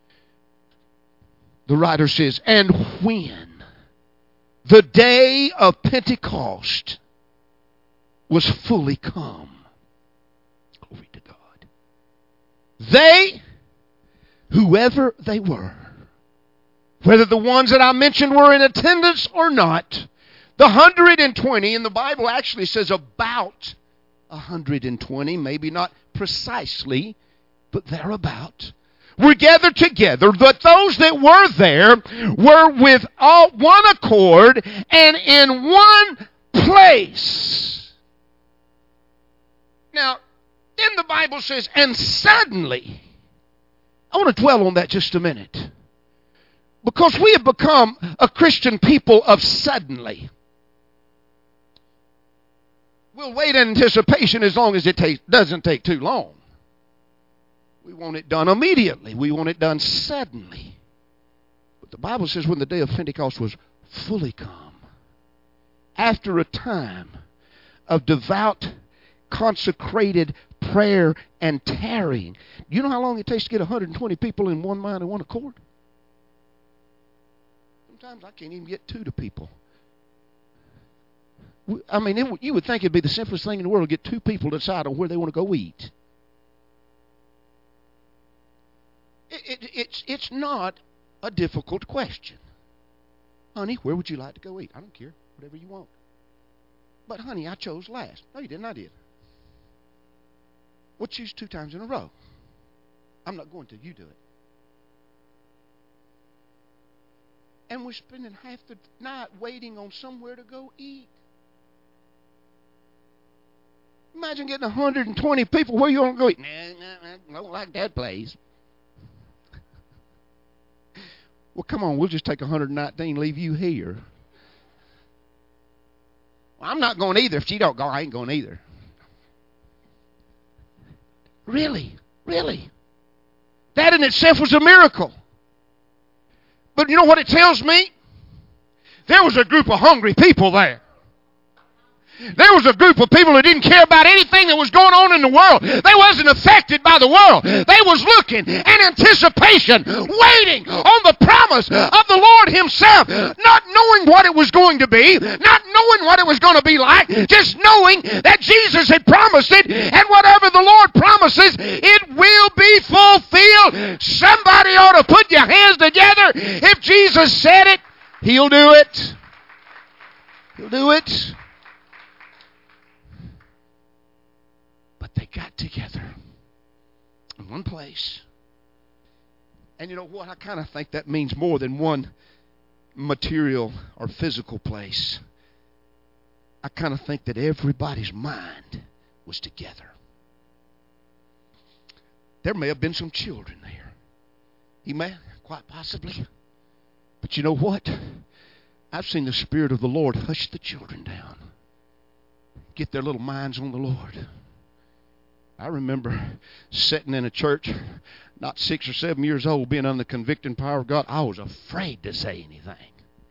The writer says, and when the day of Pentecost was fully come, glory to God, they, whoever they were, whether the ones that I mentioned were in attendance or not, the one hundred twenty, and the Bible actually says about one hundred twenty, maybe not precisely, but thereabout, were gathered together. But those that were there were with all one accord and in one place. Now, then the Bible says, and suddenly I want to dwell on that just a minute. Because we have become a Christian people of suddenly. We'll wait in anticipation as long as it takes, doesn't take too long. We want it done immediately. We want it done suddenly. But the Bible says when the day of Pentecost was fully come, after a time of devout, consecrated prayer and tarrying. You know how long it takes to get one hundred twenty people in one mind and one accord? Sometimes I can't even get two to people. I mean, it, you would think it'd be the simplest thing in the world to get two people to decide on where they want to go eat. It, it, it's, it's not a difficult question. Honey, where would you like to go eat? I don't care. Whatever you want. But, honey, I chose last. No, you didn't. I did. We'll choose two times in a row. I'm not going to. You do it. And we're spending half the night waiting on somewhere to go eat. Imagine getting one hundred twenty people. Where you want to go eat? Nah, nah, nah, I don't like that place. Well, come on. We'll just take one hundred nineteen, leave you here. Well, I'm not going either. If she don't go, I ain't going either. Really? Really? That in itself was a miracle. But you know what it tells me? There was a group of hungry people there. There was a group of people who didn't care about anything that was going on in the world. They wasn't affected by the world. They was looking in anticipation, waiting on the promise of the Lord Himself, not knowing what it was going to be, not knowing what it was going to be like, just knowing that Jesus had promised it, and whatever the Lord promises, it will be fulfilled. Somebody ought to put your hands together. If Jesus said it, He'll do it. He'll do it. But they got together in one place. And you know what? I kind of think that means more than one material or physical place. I kind of think that everybody's mind was together. There may have been some children there. He may, quite possibly. But you know what? I've seen the Spirit of the Lord hush the children down. Get their little minds on the Lord. I remember sitting in a church, not six or seven years old, being under the convicting power of God. I was afraid to say anything.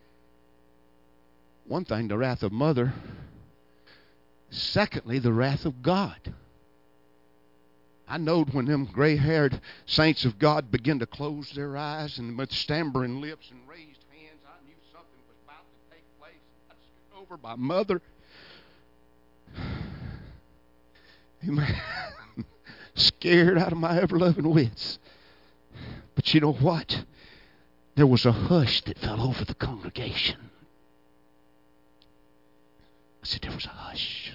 One thing, the wrath of mother. Secondly, the wrath of God. I knowed when them gray-haired saints of God began to close their eyes and with stammering lips and raised hands, I knew something was about to take place. I stood over my mother. Amen. Scared out of my ever-loving wits. But you know what? There was a hush that fell over the congregation. I said, there was a hush.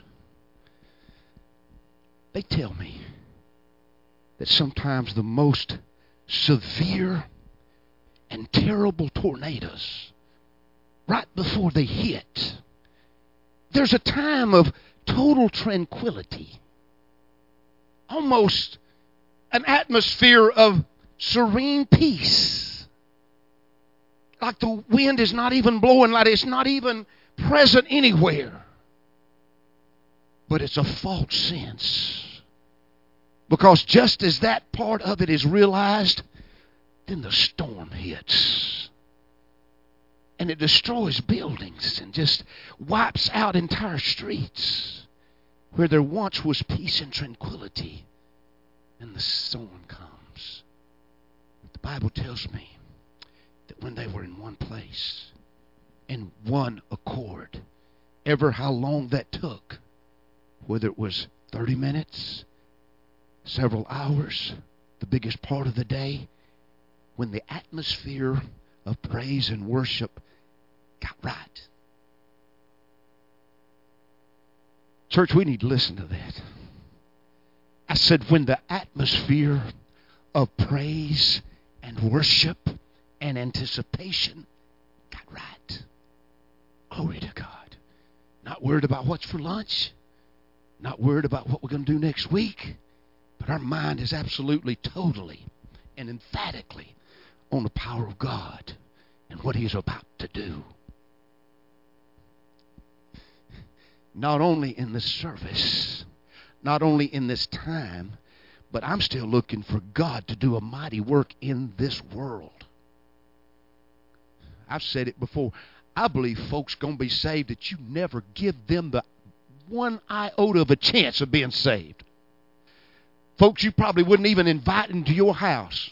They tell me that sometimes the most severe and terrible tornadoes, right before they hit, there's a time of total tranquility. Almost an atmosphere of serene peace. Like the wind is not even blowing, like it's not even present anywhere. But it's a false sense. Because just as that part of it is realized, then the storm hits. And it destroys buildings and just wipes out entire streets. Where there once was peace and tranquility, and the storm comes. The Bible tells me that when they were in one place, in one accord, ever how long that took, whether it was thirty minutes, several hours, the biggest part of the day, when the atmosphere of praise and worship got right. Church, we need to listen to that. I said, when the atmosphere of praise and worship and anticipation got right. Glory to God. Not worried about what's for lunch. Not worried about what we're going to do next week. But our mind is absolutely, totally and emphatically on the power of God and what He's about to do. Not only in this service, not only in this time, but I'm still looking for God to do a mighty work in this world. I've said it before. I believe folks going to be saved that you never give them the one iota of a chance of being saved. Folks you probably wouldn't even invite into your house.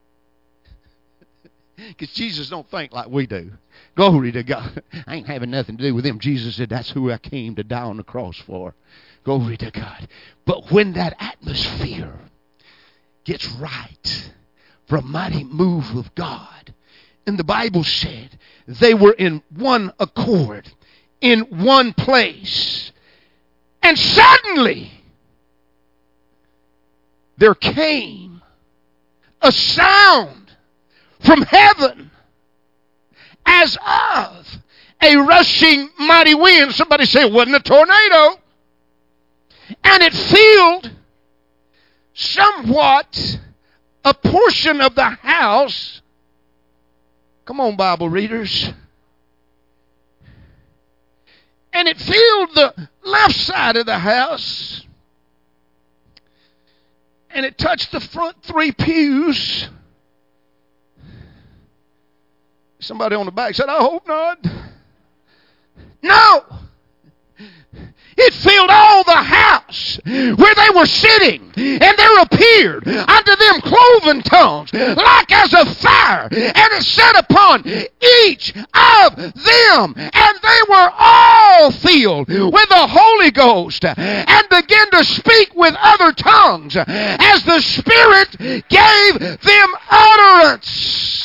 Because Jesus don't think like we do. Glory to God. I ain't having nothing to do with him. Jesus said, that's who I came to die on the cross for. Glory to God. But when that atmosphere gets right for a mighty move of God, and the Bible said they were in one accord, in one place. And suddenly, there came a sound from heaven as of a rushing mighty wind. Somebody say it wasn't a tornado. And it filled somewhat a portion of the house. Come on, Bible readers. And it filled the left side of the house. And it touched the front three pews. Somebody on the back said, I hope not. No! It filled all the house where they were sitting. And there appeared unto them cloven tongues like as of fire. And it set upon each of them. And they were all filled with the Holy Ghost. And began to speak with other tongues as the Spirit gave them utterance.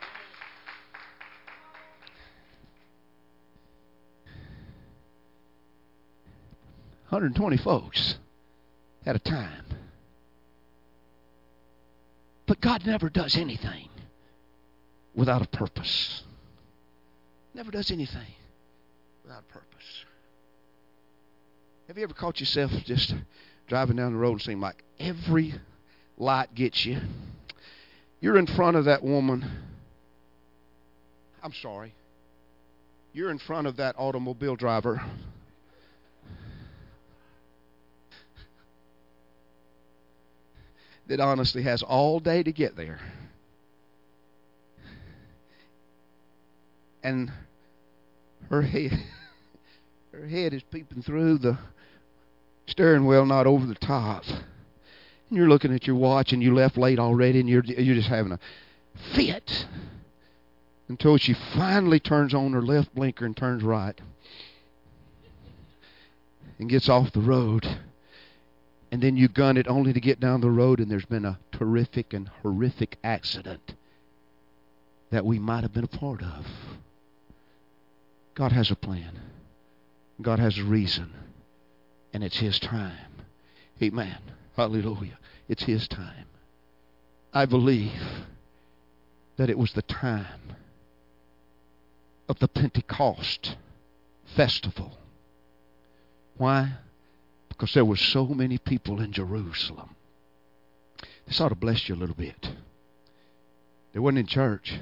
one hundred twenty folks at a time. But God never does anything without a purpose. Never does anything without a purpose. Have you ever caught yourself just driving down the road and seem like every light gets you? You're in front of that woman. I'm sorry. You're in front of that automobile driver. That honestly has all day to get there. And her head, her head is peeping through the steering wheel, not over the top. And you're looking at your watch and you left late already and you're, you're just having a fit. Until she finally turns on her left blinker and turns right. And gets off the road. And then you gun it only to get down the road and there's been a terrific and horrific accident that we might have been a part of. God has a plan. God has a reason. And it's His time. Amen. Hallelujah. It's His time. I believe that it was the time of the Pentecost festival. Why? Because there were so many people in Jerusalem. This ought to bless you a little bit. They wasn't in church.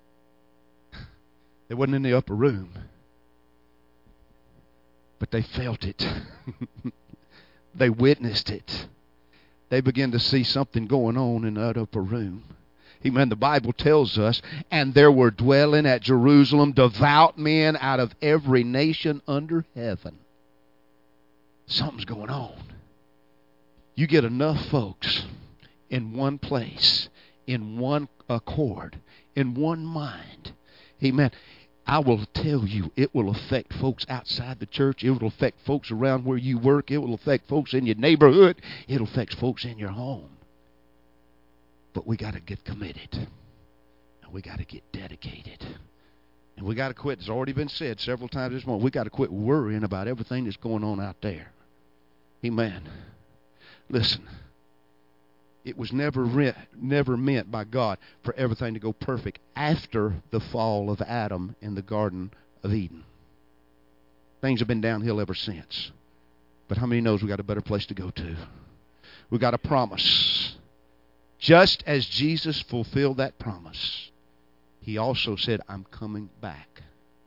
They wasn't in the upper room. But they felt it. They witnessed it. They began to see something going on in that upper room. Amen. The Bible tells us, and there were dwelling at Jerusalem devout men out of every nation under heaven. Something's going on. You get enough folks in one place, in one accord, in one mind. Amen. I will tell you, it will affect folks outside the church. It will affect folks around where you work. It will affect folks in your neighborhood. It will affect folks in your home. But we got to get committed. And we got to get dedicated. And we got to quit. It's already been said several times this morning. We got to quit worrying about everything that's going on out there. Amen. Listen, it was never re- never meant by God for everything to go perfect after the fall of Adam in the Garden of Eden. Things have been downhill ever since. But how many knows we got a better place to go to? We got a promise. Just as Jesus fulfilled that promise, He also said, I'm coming back.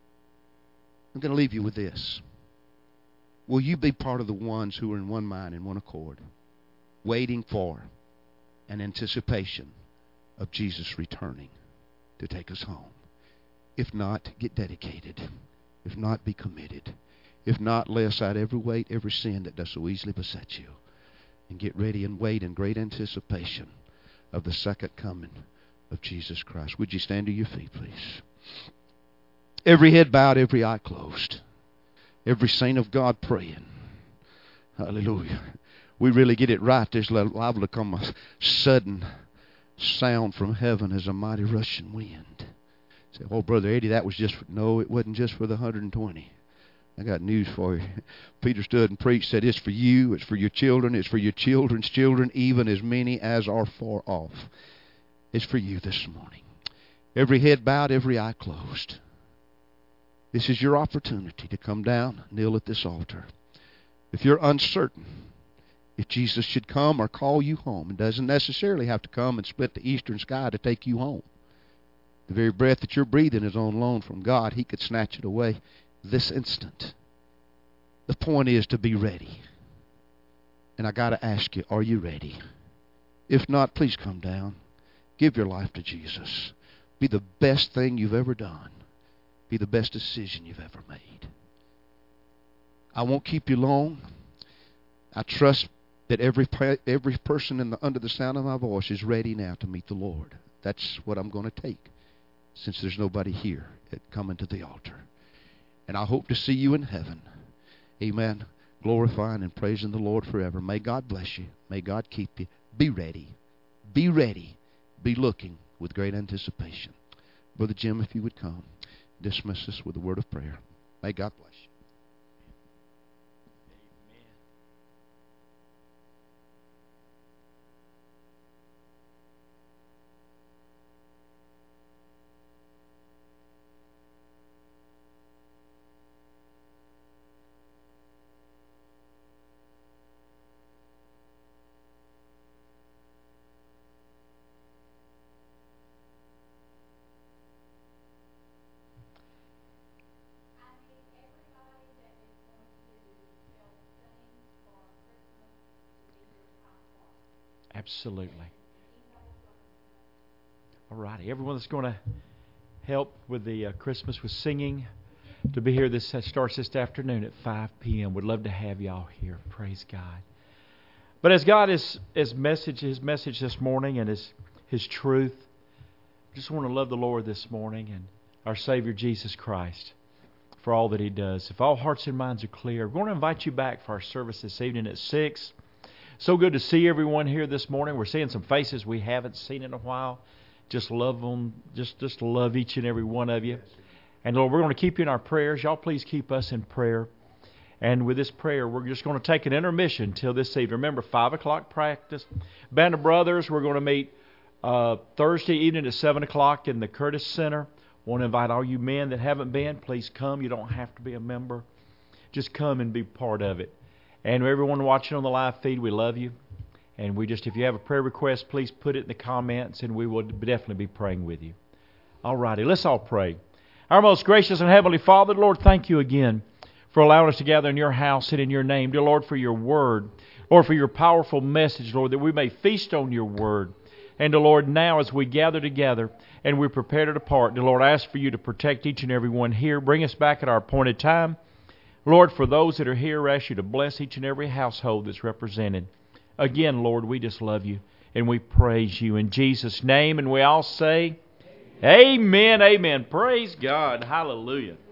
I'm going to leave you with this. Will you be part of the ones who are in one mind and one accord, waiting for an anticipation of Jesus returning to take us home? If not, get dedicated. If not, be committed. If not, lay aside every weight, every sin that does so easily beset you, and get ready and wait in great anticipation of the second coming of Jesus Christ. Would you stand to your feet, please? Every head bowed, every eye closed. Every saint of God praying. Hallelujah. We really get it right. There's liable to come a sudden sound from heaven as a mighty rushing wind. Say, oh, Brother Eddie, that was just for... No, it wasn't just for the one hundred twenty. I got news for you. Peter stood and preached, said, it's for you, it's for your children, it's for your children's children, even as many as are far off. It's for you this morning. Every head bowed, every eye closed. This is your opportunity to come down, kneel at this altar. If you're uncertain if Jesus should come or call you home, it doesn't necessarily have to come and split the eastern sky to take you home. The very breath that you're breathing is on loan from God. He could snatch it away this instant. The point is to be ready. And I got to ask you, are you ready? If not, please come down. Give your life to Jesus. Be the best thing you've ever done. Be the best decision you've ever made. I won't keep you long. I trust that every every person in the, under the sound of my voice is ready now to meet the Lord. That's what I'm going to take, since there's nobody here at coming to the altar. And I hope to see you in heaven. Amen. Glorifying and praising the Lord forever. May God bless you. May God keep you. Be ready. Be ready. Be looking with great anticipation. Brother Jim, if you would come, dismiss us with a word of prayer. May God bless you. Absolutely. All righty. Everyone that's going to help with the uh, Christmas with singing to be here, this uh, starts this afternoon at five p.m. We'd love to have y'all here. Praise God. But as God is His message, His message this morning and His His truth, I just want to love the Lord this morning and our Savior Jesus Christ for all that He does. If all hearts and minds are clear, we're going to invite you back for our service this evening at six. So good to see everyone here this morning. We're seeing some faces we haven't seen in a while. Just love them. Just, just love each and every one of you. And Lord, we're going to keep you in our prayers. Y'all please keep us in prayer. And with this prayer, we're just going to take an intermission till this evening. Remember, five o'clock practice. Band of Brothers, we're going to meet uh, Thursday evening at seven o'clock in the Curtis Center. Want to invite all you men that haven't been, please come. You don't have to be a member. Just come and be part of it. And everyone watching on the live feed, we love you. And we just, if you have a prayer request, please put it in the comments, and we will definitely be praying with you. All righty, let's all pray. Our most gracious and heavenly Father, Lord, thank you again for allowing us to gather in your house and in your name. Dear Lord, for your word. Lord, for your powerful message, Lord, that we may feast on your word. And, dear Lord, now as we gather together and we prepare to depart, dear Lord, I ask for you to protect each and every one here. Bring us back at our appointed time. Lord, for those that are here, I ask you to bless each and every household that's represented. Again, Lord, we just love you and we praise you in Jesus' name. And we all say, amen, amen. Amen. Praise God. Hallelujah.